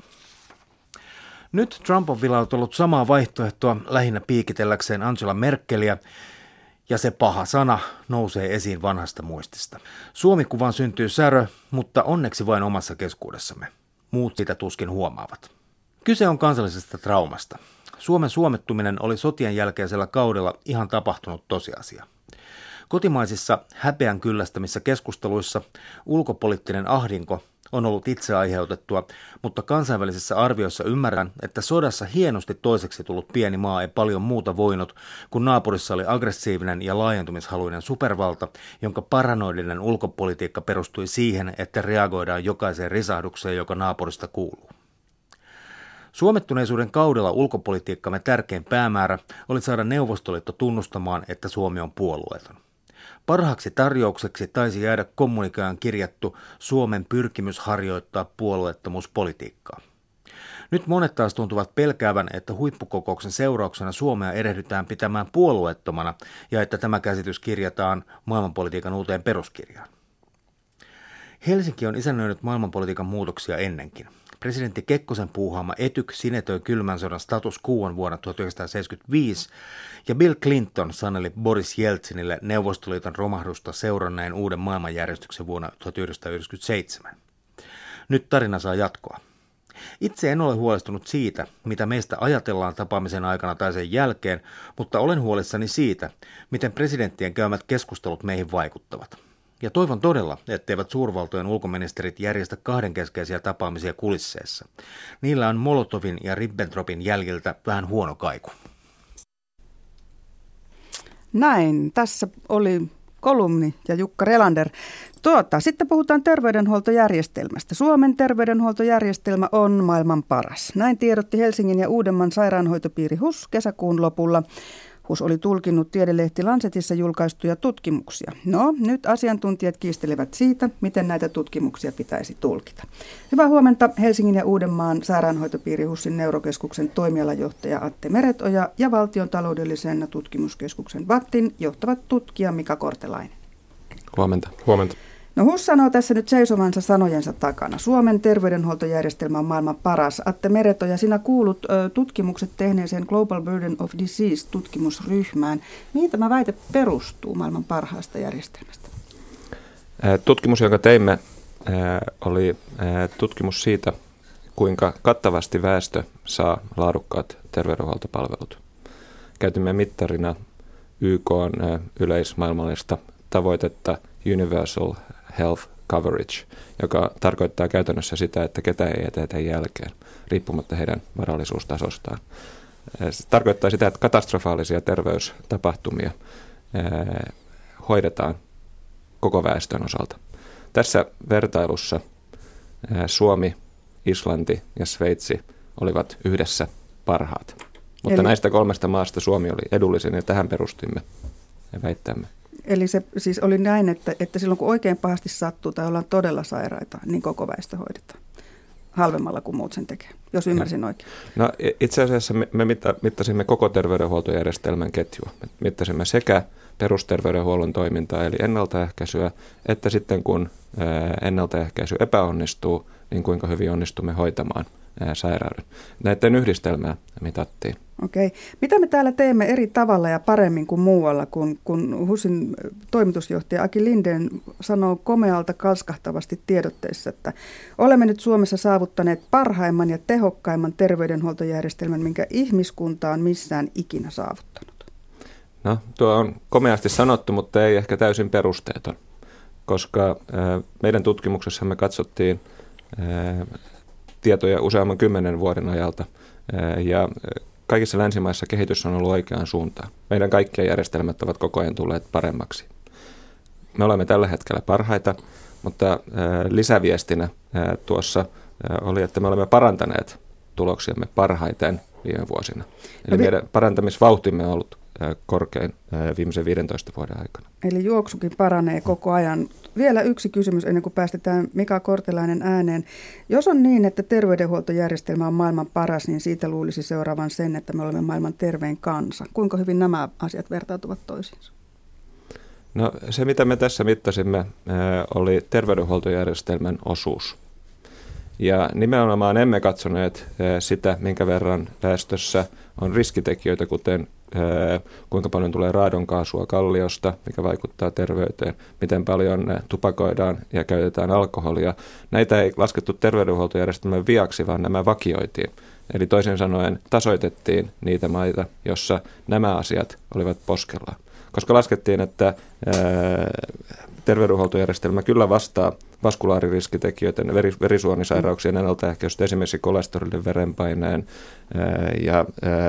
[SPEAKER 6] Nyt Trump on vilautellut samaa vaihtoehtoa lähinnä piikitelläkseen Angela Merkeliä, ja se paha sana nousee esiin vanhasta muistista. Suomi-kuvaan syntyy särö, mutta onneksi vain omassa keskuudessamme. Muut sitä tuskin huomaavat. Kyse on kansallisesta traumasta. Suomen suomettuminen oli sotien jälkeisellä kaudella ihan tapahtunut tosiasia. Kotimaisissa häpeän kyllästämissä keskusteluissa ulkopoliittinen ahdinko on ollut itse aiheutettua, mutta kansainvälisissä arvioissa ymmärrän, että sodassa hienosti toiseksi tullut pieni maa ei paljon muuta voinut, kun naapurissa oli aggressiivinen ja laajentumishaluinen supervalta, jonka paranoidinen ulkopolitiikka perustui siihen, että reagoidaan jokaiseen risahdukseen, joka naapurista kuuluu. Suomettuneisuuden kaudella ulkopolitiikkamme tärkein päämäärä oli saada Neuvostoliitto tunnustamaan, että Suomi on puolueeton. Parhaaksi tarjoukseksi taisi jäädä kommunikaan kirjattu Suomen pyrkimys harjoittaa puolueettomuuspolitiikkaa. Nyt monet taas tuntuvat pelkäävän, että huippukokouksen seurauksena Suomea erehdytään pitämään puolueettomana ja että tämä käsitys kirjataan maailmanpolitiikan uuteen peruskirjaan. Helsinki on isännöinyt maailmanpolitiikan muutoksia ennenkin. Presidentti Kekkosen puuhaama Etyk sinetöi kylmän sodan status quon vuonna 1975 ja Bill Clinton saneli Boris Jeltsinille Neuvostoliiton romahdusta seuranneen uuden maailmanjärjestyksen vuonna 1997. Nyt tarina saa jatkoa. Itse en ole huolestunut siitä, mitä meistä ajatellaan tapaamisen aikana tai sen jälkeen, mutta olen huolissani siitä, miten presidenttien käymät keskustelut meihin vaikuttavat. Ja toivon todella, etteivät suurvaltojen ulkoministerit järjestä kahdenkeskeisiä tapaamisia kulisseissa. Niillä on Molotovin ja Ribbentropin jäljiltä vähän huono kaiku.
[SPEAKER 1] Näin, tässä oli kolumni ja Jukka Relander. Sitten puhutaan terveydenhuoltojärjestelmästä. Suomen terveydenhuoltojärjestelmä on maailman paras. Näin tiedotti Helsingin ja Uudenmaan sairaanhoitopiiri HUS kesäkuun lopulla. HUS oli tulkinnut tiedelehti Lancetissa julkaistuja tutkimuksia. No, nyt asiantuntijat kiistelevät siitä, miten näitä tutkimuksia pitäisi tulkita. Hyvää huomenta Helsingin ja Uudenmaan sairaanhoitopiiri HUSin neurokeskuksen toimialajohtaja Atte Meretoja ja Valtion taloudellisen tutkimuskeskuksen VATTin johtavat tutkija Mika Kortelainen.
[SPEAKER 7] Huomenta. Huomenta.
[SPEAKER 1] No HUS sanoo tässä nyt seisovansa sanojensa takana. Suomen terveydenhuoltojärjestelmä on maailman paras. Atte Meretoja, sinä kuulut tutkimukset tehneeseen Global Burden of Disease-tutkimusryhmään. Mihin tämä väite perustuu maailman parhaasta järjestelmästä?
[SPEAKER 7] Tutkimus, jonka teimme, oli tutkimus siitä, kuinka kattavasti väestö saa laadukkaat terveydenhuoltopalvelut. Käytimme mittarina YK:n yleismaailmallista tavoitetta Universal Health Coverage, joka tarkoittaa käytännössä sitä, että ketä ei jätetä jälkeen, riippumatta heidän varallisuustasostaan. Se tarkoittaa sitä, että katastrofaalisia terveystapahtumia hoidetaan koko väestön osalta. Tässä vertailussa Suomi, Islanti ja Sveitsi olivat yhdessä parhaat. Mutta näistä kolmesta maasta Suomi oli edullisin ja tähän perustimme väittämme.
[SPEAKER 1] Eli se siis oli näin, että silloin kun oikein pahasti sattuu tai ollaan todella sairaita, niin koko väestö hoidetaan halvemmalla kuin muut sen tekee, jos ymmärsin oikein.
[SPEAKER 7] No itse asiassa me mittasimme koko terveydenhuoltojärjestelmän ketjua. Me mittasimme sekä perusterveydenhuollon toimintaa eli ennaltaehkäisyä, että sitten kun ennaltaehkäisy epäonnistuu, niin kuinka hyvin onnistumme hoitamaan sairauden. Näiden yhdistelmää mitattiin.
[SPEAKER 1] Okei. Mitä me täällä teemme eri tavalla ja paremmin kuin muualla, kun HUSin toimitusjohtaja Aki Lindén sanoo komealta kalskahtavasti tiedotteessa, että olemme nyt Suomessa saavuttaneet parhaimman ja tehokkaimman terveydenhuoltojärjestelmän, minkä ihmiskunta on missään ikinä saavuttanut?
[SPEAKER 7] No, tuo on komeasti sanottu, mutta ei ehkä täysin perusteeton, koska meidän tutkimuksessa me katsottiin tietoja useamman 10 vuoden ajalta ja kaikissa länsimaissa kehitys on ollut oikeaan suuntaan. Meidän kaikkien järjestelmät ovat koko ajan tulleet paremmaksi. Me olemme tällä hetkellä parhaita, mutta lisäviestinä tuossa oli, että me olemme parantaneet tuloksiamme parhaiten viime vuosina. Eli meidän parantamisvauhtimme on ollut korkein viimeisen 15 vuoden aikana.
[SPEAKER 1] Eli juoksukin paranee koko ajan. Vielä yksi kysymys ennen kuin päästetään Mika Kortelainen ääneen. Jos on niin, että terveydenhuoltojärjestelmä on maailman paras, niin siitä luulisi seuraavan sen, että me olemme maailman tervein kansa. Kuinka hyvin nämä asiat vertautuvat toisiinsa?
[SPEAKER 7] No se, mitä me tässä mittasimme, oli terveydenhuoltojärjestelmän osuus. Ja nimenomaan emme katsoneet sitä, minkä verran väestössä on riskitekijöitä, kuten kuinka paljon tulee raadonkaasua kalliosta, mikä vaikuttaa terveyteen, miten paljon tupakoidaan ja käytetään alkoholia. Näitä ei laskettu terveydenhuoltojärjestelmän viaksi, vaan nämä vakioitiin. Eli toisin sanoen tasoitettiin niitä maita, jossa nämä asiat olivat poskellaan. Koska laskettiin, että terveydenhuoltojärjestelmä kyllä vastaa vaskulaaririkitekijöiden, verisuonisairauksien ennaltaehkäisystä, esimerkiksi kolesterolin, verenpaineen ja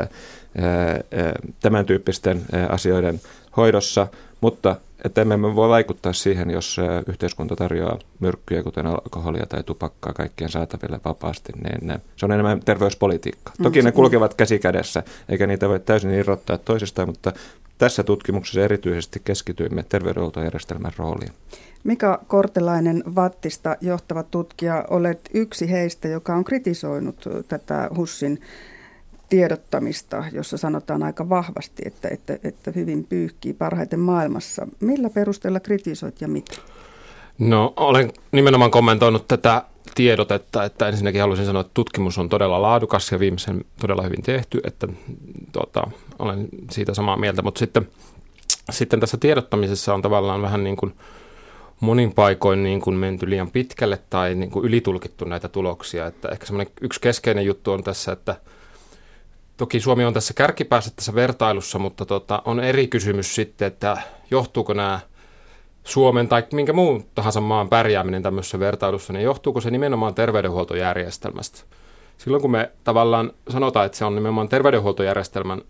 [SPEAKER 7] tämän tyyppisten asioiden hoidossa, mutta että emme voi vaikuttaa siihen, jos yhteiskunta tarjoaa myrkkyjä, kuten alkoholia tai tupakkaa kaikkien saataville vapaasti, niin se on enemmän terveyspolitiikkaa. Toki ne kulkevat käsi kädessä, eikä niitä voi täysin irrottaa toisistaan, mutta tässä tutkimuksessa erityisesti keskityimme terveydenhuoltojärjestelmän rooliin.
[SPEAKER 1] Mika Kortelainen VATTista johtava tutkija, olet yksi heistä, joka on kritisoinut tätä HUSin tiedottamista, jossa sanotaan aika vahvasti, että hyvin pyyhkii parhaiten maailmassa. Millä perusteella kritisoit ja mitä?
[SPEAKER 8] No, olen nimenomaan kommentoinut tätä tiedotetta, että ensinnäkin haluaisin sanoa, että tutkimus on todella laadukas ja viimeisen todella hyvin tehty, että olen siitä samaa mieltä, mutta sitten tässä tiedottamisessa on tavallaan vähän niin kuin monin paikoin niin kuin menty liian pitkälle tai niin kuin ylitulkittu näitä tuloksia, että ehkä semmoinen yksi keskeinen juttu on tässä, että toki Suomi on tässä kärkipäässä tässä vertailussa, mutta on eri kysymys sitten, että johtuuko nämä Suomen tai minkä muun tahansa maan pärjääminen tämmöisessä vertailussa, niin johtuuko se nimenomaan terveydenhuoltojärjestelmästä? Silloin kun me tavallaan sanotaan, että se on nimenomaan terveydenhuoltojärjestelmän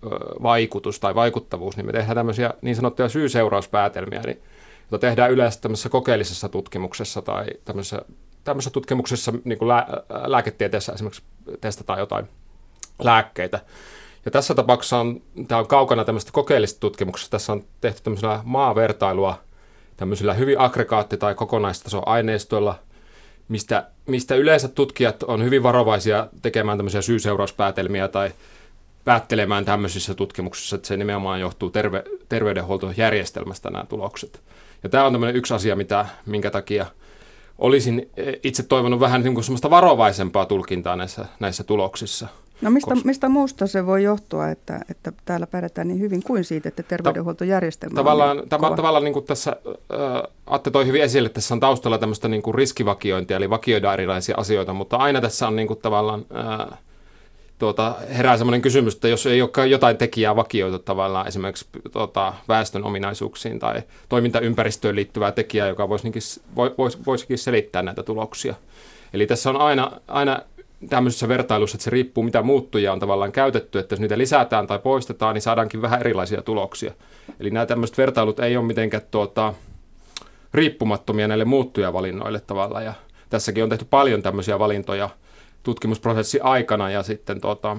[SPEAKER 8] vaikutus tai vaikuttavuus, niin me tehdään tämmöisiä niin sanottuja syy-seurauspäätelmiä, jota tehdään yleensä tämmöisessä kokeellisessa tutkimuksessa tai tämmöisessä tutkimuksessa niin kuin lääketieteessä esimerkiksi testataan jotain lääkkeitä. Ja tässä tapauksessa tämä on kaukana tämmöistä kokeellisesta tutkimuksesta. Tässä on tehty tämmöisellä maavertailua tämmöisillä hyvin aggregaatti- tai kokonaistason aineistoilla, mistä yleensä tutkijat on hyvin varovaisia tekemään tämmöisiä syy-seurauspäätelmiä tai päättelemään tämmöisissä tutkimuksissa, että se nimenomaan johtuu terveydenhuoltojärjestelmästä nämä tulokset. Ja tämä on tämmöinen yksi asia, minkä takia olisin itse toivonut vähän niin kuin semmoista varovaisempaa tulkintaa näissä tuloksissa.
[SPEAKER 1] No mistä muusta se voi johtua, että täällä pärjätään niin hyvin kuin siitä, että terveydenhuoltojärjestelmä
[SPEAKER 8] tavallaan niin kuin tässä Atte toi hyvin esille, että tässä on taustalla tämmöistä niin kuin riskivakiointia, eli vakioidaan erilaisia asioita, mutta aina tässä on niin kuin tavallaan herää semmoinen kysymys, että jos ei olekaan jotain tekijää vakioitu tavallaan esimerkiksi väestön ominaisuuksiin tai toimintaympäristöön liittyvää tekijää, joka voisikin selittää näitä tuloksia. Eli tässä on aina tämmöisessä vertailussa, että se riippuu mitä muuttujia on tavallaan käytetty, että jos niitä lisätään tai poistetaan, niin saadaankin vähän erilaisia tuloksia. Eli nämä tämmöiset vertailut ei ole mitenkään riippumattomia näille muuttujavalinnoille tavallaan. Ja tässäkin on tehty paljon tämmöisiä valintoja tutkimusprosessin aikana ja sitten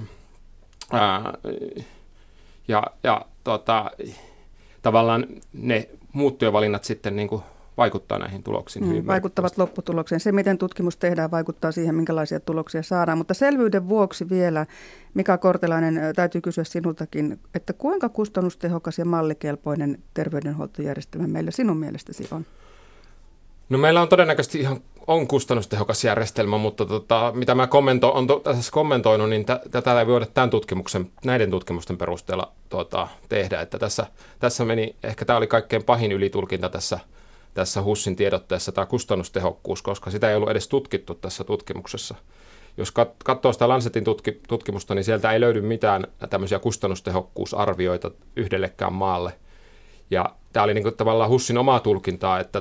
[SPEAKER 8] tavallaan ne muuttujavalinnat sitten niin kuin vaikuttaa näihin tuloksiin.
[SPEAKER 1] Vaikuttavat lopputulokseen. Se, miten tutkimus tehdään, vaikuttaa siihen, minkälaisia tuloksia saadaan. Mutta selvyyden vuoksi vielä, Mika Kortelainen, täytyy kysyä sinultakin, että kuinka kustannustehokas ja mallikelpoinen terveydenhuoltojärjestelmä meillä sinun mielestäsi on? No meillä on todennäköisesti ihan kustannustehokas järjestelmä, mutta mitä mä olen tässä kommentoinut, niin tätä ei voida näiden tutkimusten perusteella tehdä. Että tässä meni, ehkä tämä oli kaikkein pahin ylitulkinta tässä HUSin tiedotteessa, tämä kustannustehokkuus, koska sitä ei ollut edes tutkittu tässä tutkimuksessa. Jos katsoo sitä Lancetin tutkimusta, niin sieltä ei löydy mitään tämmöisiä kustannustehokkuusarvioita yhdellekään maalle. Ja tämä oli niin kuin tavallaan HUSin omaa tulkintaa, että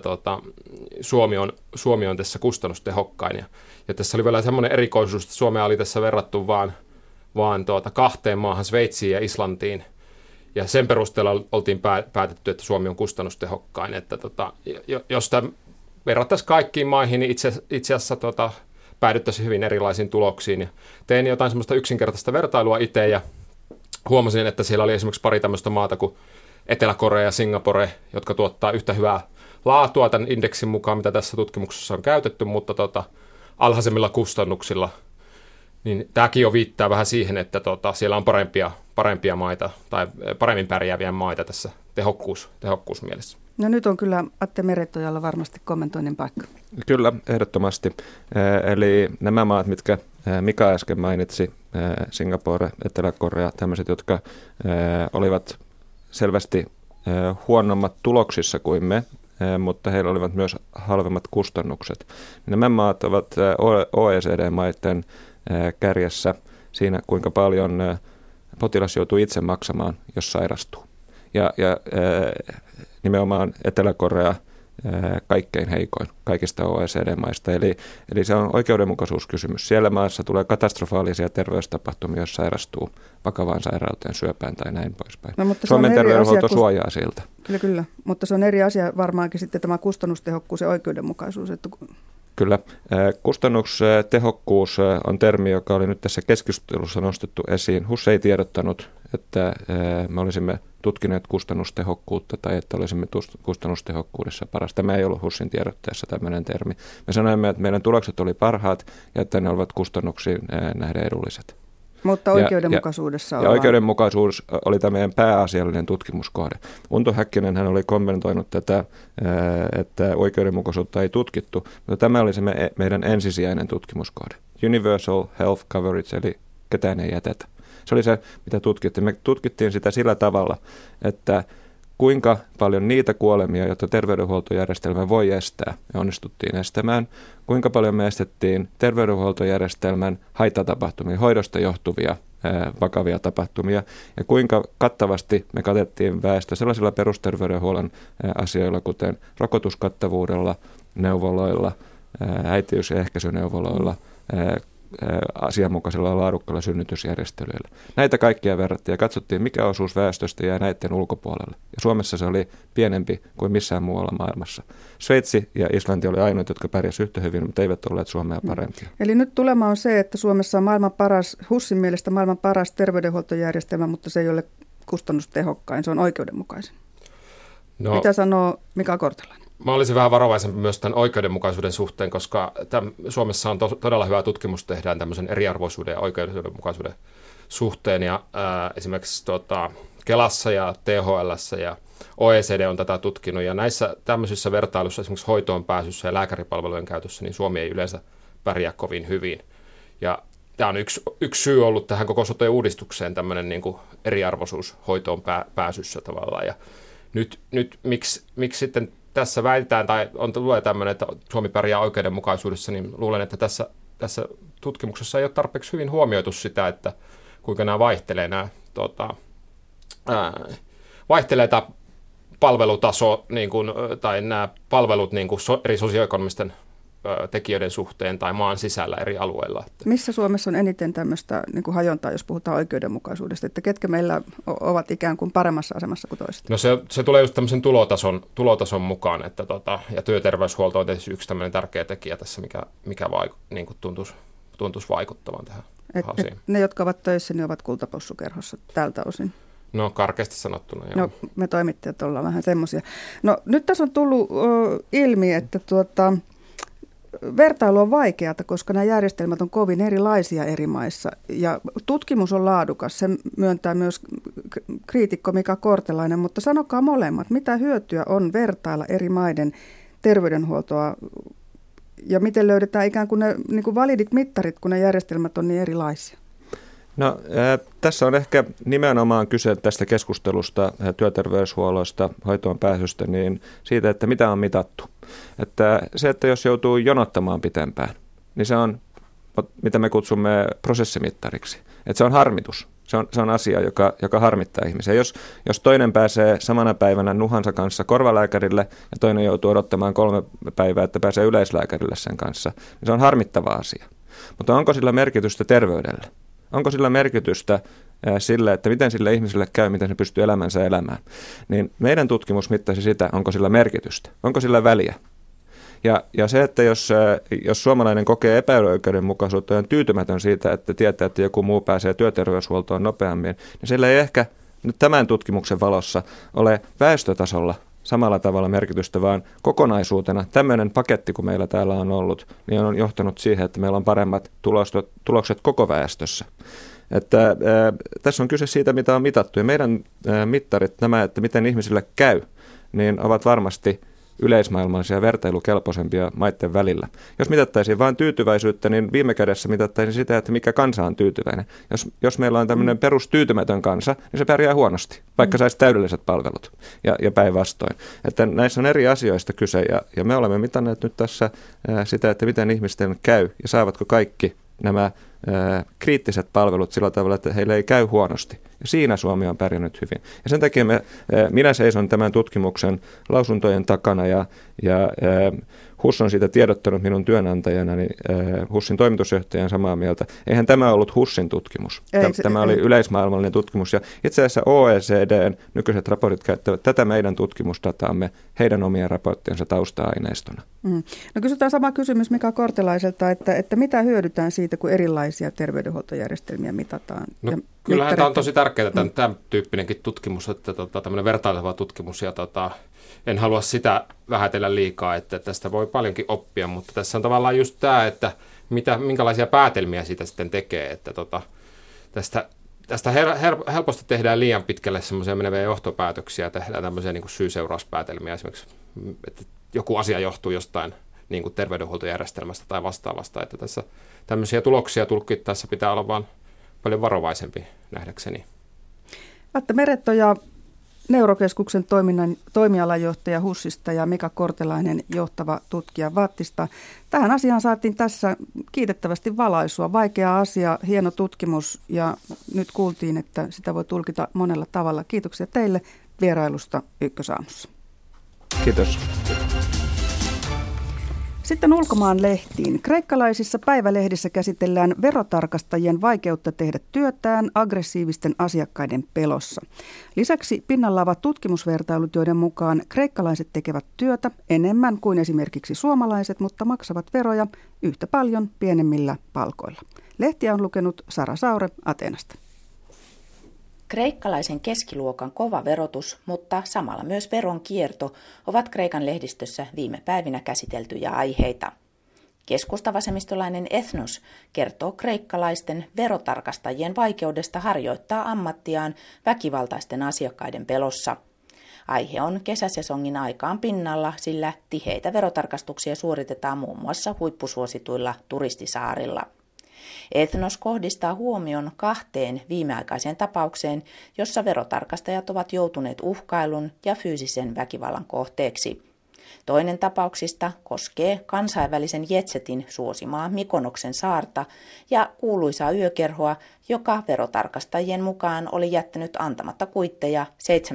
[SPEAKER 1] Suomi on tässä kustannustehokkain. Ja tässä oli vielä semmoinen erikoisuus, että Suomea oli tässä verrattu vaan kahteen maahan, Sveitsiin ja Islantiin. Ja sen perusteella oltiin päätetty, että Suomi on kustannustehokkain. Että jos tämä verrattaisiin kaikkiin maihin, niin itse asiassa päädyttäisiin hyvin erilaisiin tuloksiin. Ja tein jotain semmoista yksinkertaista vertailua itse ja huomasin, että siellä oli esimerkiksi pari tämmöistä maata kuin Etelä-Korea ja Singapore, jotka tuottaa yhtä hyvää laatua tämän indeksin mukaan, mitä tässä tutkimuksessa on käytetty, mutta alhaisemmilla kustannuksilla. Niin tämäkin jo viittaa vähän siihen, että siellä on parempia maita tai paremmin pärjääviä maita tässä tehokkuusmielessä. No nyt on kyllä Atte Meritojalla varmasti kommentoinnin paikka.
[SPEAKER 7] Kyllä, ehdottomasti. Eli nämä maat, mitkä Mika äsken mainitsi, Singapore, Etelä-Korea, tämmöiset, jotka olivat selvästi huonommat tuloksissa kuin me, mutta heillä olivat myös halvemmat kustannukset. Nämä maat ovat OECD-maiden kärjessä siinä, kuinka paljon potilas joutuu itse maksamaan, jos sairastuu. Ja nimenomaan Etelä-Korea kaikkein heikoin kaikista OECD-maista. Eli se on oikeudenmukaisuuskysymys. Siellä maassa tulee katastrofaalisia terveystapahtumia, jos sairastuu vakavaan sairauteen, syöpään tai näin poispäin. No, Suomen terveydenhuolto suojaa siltä.
[SPEAKER 1] Kyllä, mutta se on eri asia varmaankin sitten tämä kustannustehokkuus ja oikeudenmukaisuus.
[SPEAKER 7] Kyllä. Kustannustehokkuus on termi, joka oli nyt tässä keskustelussa nostettu esiin. HUS ei tiedottanut, että me olisimme tutkineet kustannustehokkuutta tai että olisimme kustannustehokkuudessa paras. Tämä ei ollut HUSin tiedotteessa tämmöinen termi. Me sanoimme, että meidän tulokset oli parhaat ja että ne olivat kustannuksiin nähden edulliset.
[SPEAKER 1] Mutta oikeudenmukaisuudessa
[SPEAKER 7] ja oikeudenmukaisuus oli tämä meidän pääasiallinen tutkimuskohde. Unto Häkkinen hän oli kommentoinut tätä, että oikeudenmukaisuutta ei tutkittu, mutta tämä oli se meidän ensisijainen tutkimuskohde. Universal Health Coverage, eli ketään ei jätetä. Se oli se, mitä tutkittiin. Me tutkittiin sitä sillä tavalla, että kuinka paljon niitä kuolemia, joita terveydenhuoltojärjestelmä voi estää, me onnistuttiin estämään. Kuinka paljon me estettiin terveydenhuoltojärjestelmän haittatapahtumia, hoidosta johtuvia vakavia tapahtumia, ja kuinka kattavasti me katettiin väestö sellaisilla perusterveydenhuollon asioilla, kuten rokotuskattavuudella, neuvoloilla, äitiys- ja ehkäisyneuvoloilla, asianmukaisella ja laadukkailla synnytysjärjestelyillä. Näitä kaikkia verrattiin ja katsottiin, mikä osuus väestöstä jää näiden ulkopuolelle. Ja Suomessa se oli pienempi kuin missään muualla maailmassa. Sveitsi ja Islanti oli ainoat, jotka pärjäsivät yhtä hyvin, mutta eivät olleet Suomea parempia.
[SPEAKER 1] Eli nyt tulema on se, että Suomessa on HUSin mielestä maailman paras terveydenhuoltojärjestelmä, mutta se ei ole kustannustehokkain, se on oikeudenmukaisin. No, mitä sanoo Mika Kortelainen?
[SPEAKER 8] Mä olisin vähän varovaisempi myös tämän oikeudenmukaisuuden suhteen, koska Suomessa on todella hyvä tutkimus tehdään tämmöisen eriarvoisuuden ja oikeudenmukaisuuden suhteen. Ja esimerkiksi Kelassa ja THL:ssä ja OECD on tätä tutkinut. Ja näissä tämmöisissä vertailuissa, esimerkiksi hoitoon pääsyssä ja lääkäripalvelujen käytössä, niin Suomi ei yleensä pärjää kovin hyvin. Ja tämä on yksi syy ollut tähän koko sote-uudistukseen, tämmöinen niin kuin eriarvoisuus hoitoon pääsyssä tavallaan. Ja nyt miksi sitten tässä väitetään, tai tulee tämmöinen, että Suomi pärjää oikeudenmukaisuudessa, niin luulen, että tässä tutkimuksessa ei ole tarpeeksi hyvin huomioitu sitä, että kuinka nämä vaihtelee tämä palvelutaso niin kuin, tai nämä palvelut niin kuin eri sosioekonomisten tekijöiden suhteen tai maan sisällä eri alueilla. Missä
[SPEAKER 1] Suomessa on eniten tämmöistä niin kuin hajontaa, jos puhutaan oikeudenmukaisuudesta, että ketkä meillä ovat ikään kuin paremmassa asemassa kuin toiset?
[SPEAKER 8] No se tulee just tämmöisen tulotason mukaan, että ja työterveyshuolto on tietysti yksi tämmöinen tärkeä tekijä tässä, mikä niin kuin tuntuisi vaikuttavan tähän asiaan.
[SPEAKER 1] Ne, jotka ovat töissä, niin ovat kultapossukerhossa tältä osin.
[SPEAKER 8] No karkeasti sanottuna, joo.
[SPEAKER 1] No me toimittajat ollaan vähän semmoisia. No nyt tässä on tullut ilmi, että vertailu on vaikeata, koska nämä järjestelmät on kovin erilaisia eri maissa ja tutkimus on laadukas. Se myöntää myös kriitikko Mika Kortelainen, mutta sanokaa molemmat, mitä hyötyä on vertailla eri maiden terveydenhuoltoa ja miten löydetään ikään kuin ne niin kuin validit mittarit, kun ne järjestelmät on niin erilaisia?
[SPEAKER 7] No, tässä on ehkä nimenomaan kyse tästä keskustelusta työterveyshuollosta, hoitoon pääsystä, niin siitä, että mitä on mitattu. Että se, että jos joutuu jonottamaan pitempään, niin se on, mitä me kutsumme prosessimittariksi. Että se on harmitus. Se on asia, joka harmittaa ihmisiä. Jos toinen pääsee samana päivänä nuhansa kanssa korvalääkärille ja toinen joutuu odottamaan 3 päivää, että pääsee yleislääkärille sen kanssa, niin se on harmittava asia. Mutta onko sillä merkitystä terveydelle? Onko sillä merkitystä sille, että miten sille ihmiselle käy, miten se pystyy elämänsä elämään? Niin meidän tutkimus mittasi sitä, onko sillä merkitystä, onko sillä väliä. Ja se, että jos suomalainen kokee epäoikeudenmukaisuutta ja on tyytymätön siitä, että tietää, että joku muu pääsee työterveyshuoltoon nopeammin, niin sillä ei ehkä nyt tämän tutkimuksen valossa ole väestötasolla samalla tavalla merkitystä, vaan kokonaisuutena tämmöinen paketti, kun meillä täällä on ollut, niin on johtanut siihen, että meillä on paremmat tulokset koko väestössä. Että, tässä on kyse siitä, mitä on mitattu. Ja meidän mittarit, nämä, että miten ihmisille käy, niin ovat varmasti yleismaailmallisia ja vertailukelpoisempia maiden välillä. Jos mitattaisiin vain tyytyväisyyttä, niin viime kädessä mitattaisiin sitä, että mikä kansa on tyytyväinen. Jos meillä on tämmöinen perustyytymätön kansa, niin se pärjää huonosti, vaikka saisi täydelliset palvelut ja päinvastoin. Että näissä on eri asioista kyse ja me olemme mitanneet nyt tässä sitä, että miten ihmisten käy ja saavatko kaikki nämä kriittiset palvelut sillä tavalla, että heille ei käy huonosti. Ja siinä Suomi on pärjännyt hyvin. Ja sen takia minä seison tämän tutkimuksen lausuntojen takana ja HUS on siitä tiedottanut minun työnantajana, HUSin toimitusjohtajan samaa mieltä. Eihän tämä ollut HUSin tutkimus. Tämä oli yleismaailmallinen tutkimus. Ja itse asiassa OECDn nykyiset raportit käyttävät tätä meidän tutkimusdataamme heidän omien raporttiensa tausta-aineistona.
[SPEAKER 1] No kysytään sama kysymys Mika Kortelaiselta, että mitä hyödytään siitä, kun erilaisia terveydenhuoltojärjestelmiä mitataan?
[SPEAKER 8] No, kyllähän tämä on tosi tärkeää, tämän tyyppinenkin tutkimus, että tämmöinen vertaileva tutkimus, ja en halua sitä vähätellä liikaa, että tästä voi paljonkin oppia, mutta tässä on tavallaan just tämä, että minkälaisia päätelmiä siitä sitten tekee, että tästä helposti tehdään liian pitkälle semmoisia meneviä johtopäätöksiä, tehdään tämmöisiä niin kuin syy-seurauspäätelmiä esimerkiksi, että joku asia johtuu jostain niin kuin terveydenhuoltojärjestelmästä tai vastaavasta, että tässä tämmöisiä tuloksia tulkittaessa pitää olla vaan paljon varovaisempi nähdäkseni.
[SPEAKER 1] Atte Meretto ja Neurokeskuksen toimialajohtaja HUSista ja Mika Kortelainen, johtava tutkija VATTista. Tähän asiaan saatiin tässä kiitettävästi valaisua. Vaikea asia, hieno tutkimus ja nyt kuultiin, että sitä voi tulkita monella tavalla. Kiitoksia teille vierailusta Ykkösaamussa.
[SPEAKER 7] Kiitos.
[SPEAKER 1] Sitten ulkomaan lehtiin. Kreikkalaisissa päivälehdissä käsitellään verotarkastajien vaikeutta tehdä työtään aggressiivisten asiakkaiden pelossa. Lisäksi pinnalla ovat tutkimusvertailut, joiden mukaan kreikkalaiset tekevät työtä enemmän kuin esimerkiksi suomalaiset, mutta maksavat veroja yhtä paljon pienemmillä palkoilla. Lehtiä on lukenut Sara Saure Ateenasta.
[SPEAKER 9] Kreikkalaisen keskiluokan kova verotus, mutta samalla myös veronkierto ovat Kreikan lehdistössä viime päivinä käsiteltyjä aiheita. Keskustavasemmistolainen Ethnos kertoo kreikkalaisten verotarkastajien vaikeudesta harjoittaa ammattiaan väkivaltaisten asiakkaiden pelossa. Aihe on kesäsesongin aikaan pinnalla, sillä tiheitä verotarkastuksia suoritetaan muun muassa huippusuosituilla turistisaarilla. Ethnos kohdistaa huomion 2 viimeaikaiseen tapaukseen, jossa verotarkastajat ovat joutuneet uhkailun ja fyysisen väkivallan kohteeksi. Toinen tapauksista koskee kansainvälisen jetsetin suosimaa Mykonoksen saarta ja kuuluisaa yökerhoa, joka verotarkastajien mukaan oli jättänyt antamatta kuitteja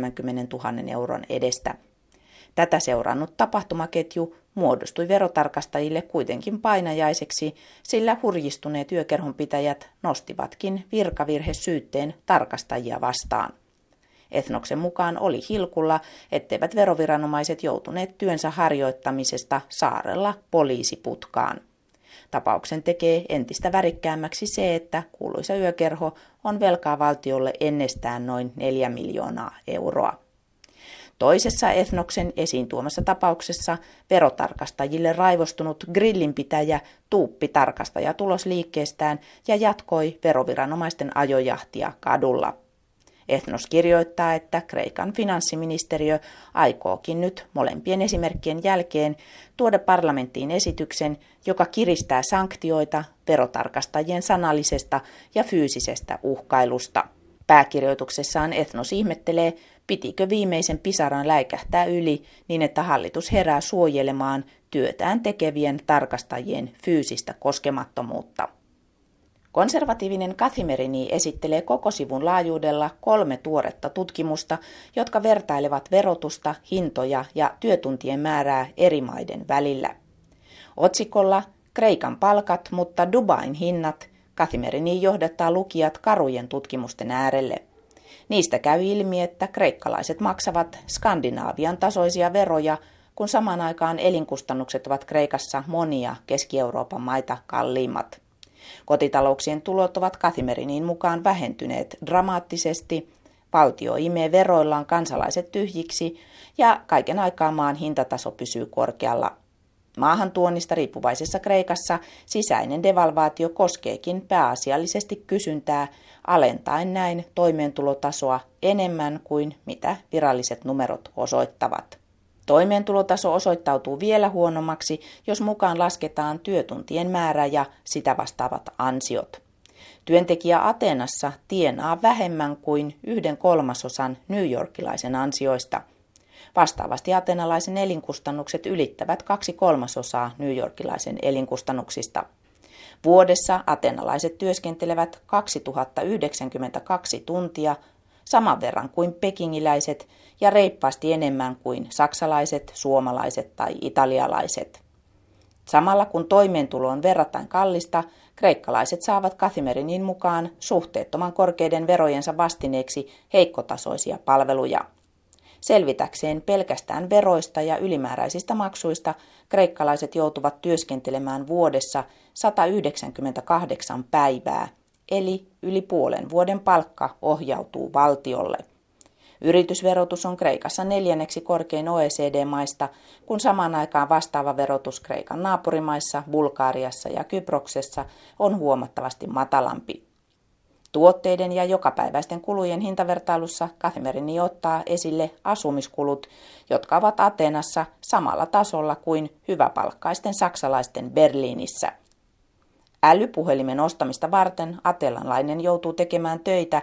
[SPEAKER 9] 70 000 euron edestä. Tätä seurannut tapahtumaketju muodostui verotarkastajille kuitenkin painajaiseksi, sillä hurjistuneet yökerhonpitäjät nostivatkin virkavirhesyytteen tarkastajia vastaan. Ethnoksen mukaan oli hilkulla, etteivät veroviranomaiset joutuneet työnsä harjoittamisesta saarella poliisiputkaan. Tapauksen tekee entistä värikkäämmäksi se, että kuuluisa yökerho on velkaa valtiolle ennestään noin 4 miljoonaa euroa. Toisessa Ethnoksen esiin tuomassa tapauksessa verotarkastajille raivostunut grillinpitäjä tuuppi tarkastajat ulos liikkeestään ja jatkoi veroviranomaisten ajojahtia kadulla. Ethnos kirjoittaa, että Kreikan finanssiministeriö aikookin nyt molempien esimerkkien jälkeen tuoda parlamenttiin esityksen, joka kiristää sanktioita verotarkastajien sanallisesta ja fyysisestä uhkailusta. Pääkirjoituksessaan Ethnos ihmettelee, pitikö viimeisen pisaran läikähtää yli niin, että hallitus herää suojelemaan työtään tekevien tarkastajien fyysistä koskemattomuutta. Konservatiivinen Kathimerini esittelee koko sivun laajuudella 3 tuoretta tutkimusta, jotka vertailevat verotusta, hintoja ja työtuntien määrää eri maiden välillä. Otsikolla Kreikan palkat, mutta Dubain hinnat Kathimerini johdattaa lukijat karujen tutkimusten äärelle. Niistä käy ilmi, että kreikkalaiset maksavat Skandinaavian tasoisia veroja, kun samaan aikaan elinkustannukset ovat Kreikassa monia Keski-Euroopan maita kalliimmat. Kotitalouksien tulot ovat Kathimerinin mukaan vähentyneet dramaattisesti, valtio imee veroillaan kansalaiset tyhjiksi ja kaiken aikaa maan hintataso pysyy korkealla. Maahantuonnista riippuvaisessa Kreikassa sisäinen devalvaatio koskeekin pääasiallisesti kysyntää, alentaen näin toimeentulotasoa enemmän kuin mitä viralliset numerot osoittavat. Toimeentulotaso osoittautuu vielä huonommaksi, jos mukaan lasketaan työtuntien määrä ja sitä vastaavat ansiot. Työntekijä Ateenassa tienaa vähemmän kuin 1/3 newyorkilaisen ansioista. Vastaavasti ateenalaisen elinkustannukset ylittävät 2/3 newyorkilaisen elinkustannuksista. Vuodessa ateenalaiset työskentelevät 2092 tuntia, saman verran kuin pekingiläiset ja reippaasti enemmän kuin saksalaiset, suomalaiset tai italialaiset. Samalla kun toimeentulo on verrattain kallista, kreikkalaiset saavat Kathimerinin mukaan suhteettoman korkeiden verojensa vastineeksi heikkotasoisia palveluja. Selvitäkseen pelkästään veroista ja ylimääräisistä maksuista kreikkalaiset joutuvat työskentelemään vuodessa 198 päivää, eli yli puolen vuoden palkka ohjautuu valtiolle. Yritysverotus on Kreikassa 4. korkein OECD-maista, kun samaan aikaan vastaava verotus Kreikan naapurimaissa, Bulgariassa ja Kyproksessa on huomattavasti matalampi. Tuotteiden ja jokapäiväisten kulujen hintavertailussa Kathimerini ottaa esille asumiskulut, jotka ovat Ateenassa samalla tasolla kuin hyväpalkkaisten saksalaisten Berliinissä. Älypuhelimen ostamista varten ateenalainen joutuu tekemään töitä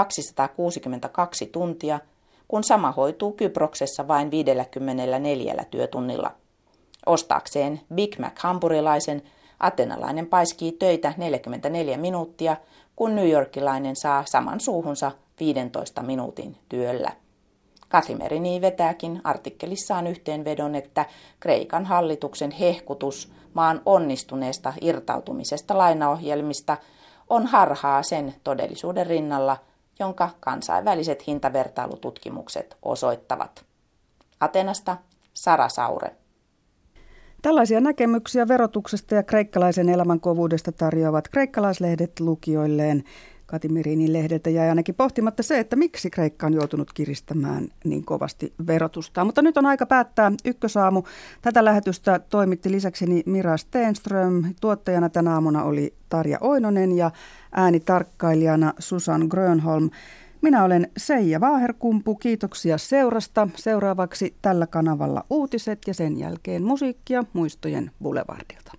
[SPEAKER 9] 262 tuntia, kun sama hoituu Kyproksessa vain 54 työtunnilla. Ostaakseen Big Mac-hampurilaisen ateenalainen paiskii töitä 44 minuuttia, kun newyorkilainen saa saman suuhunsa 15 minuutin työllä. Katimerini vetääkin artikkelissaan yhteenvedon, että Kreikan hallituksen hehkutus maan onnistuneesta irtautumisesta lainaohjelmista on harhaa sen todellisuuden rinnalla, jonka kansainväliset hintavertailututkimukset osoittavat. Atenasta Sara Saure.
[SPEAKER 1] Tällaisia näkemyksiä verotuksesta ja kreikkalaisen elämän kovuudesta tarjoavat kreikkalaislehdet lukijoilleen. Katimerinin lehdeltä jäi ainakin pohtimatta se, että miksi Kreikka on joutunut kiristämään niin kovasti verotusta. Mutta nyt on aika päättää Ykkösaamu. Tätä lähetystä toimitti lisäkseni Mira Stenström. Tuottajana tänä aamuna oli Tarja Oinonen ja äänitarkkailijana Susan Grönholm. Minä olen Seija Vaaherkumpu. Kiitoksia seurasta. Seuraavaksi tällä kanavalla uutiset ja sen jälkeen musiikkia Muistojen Boulevardilta.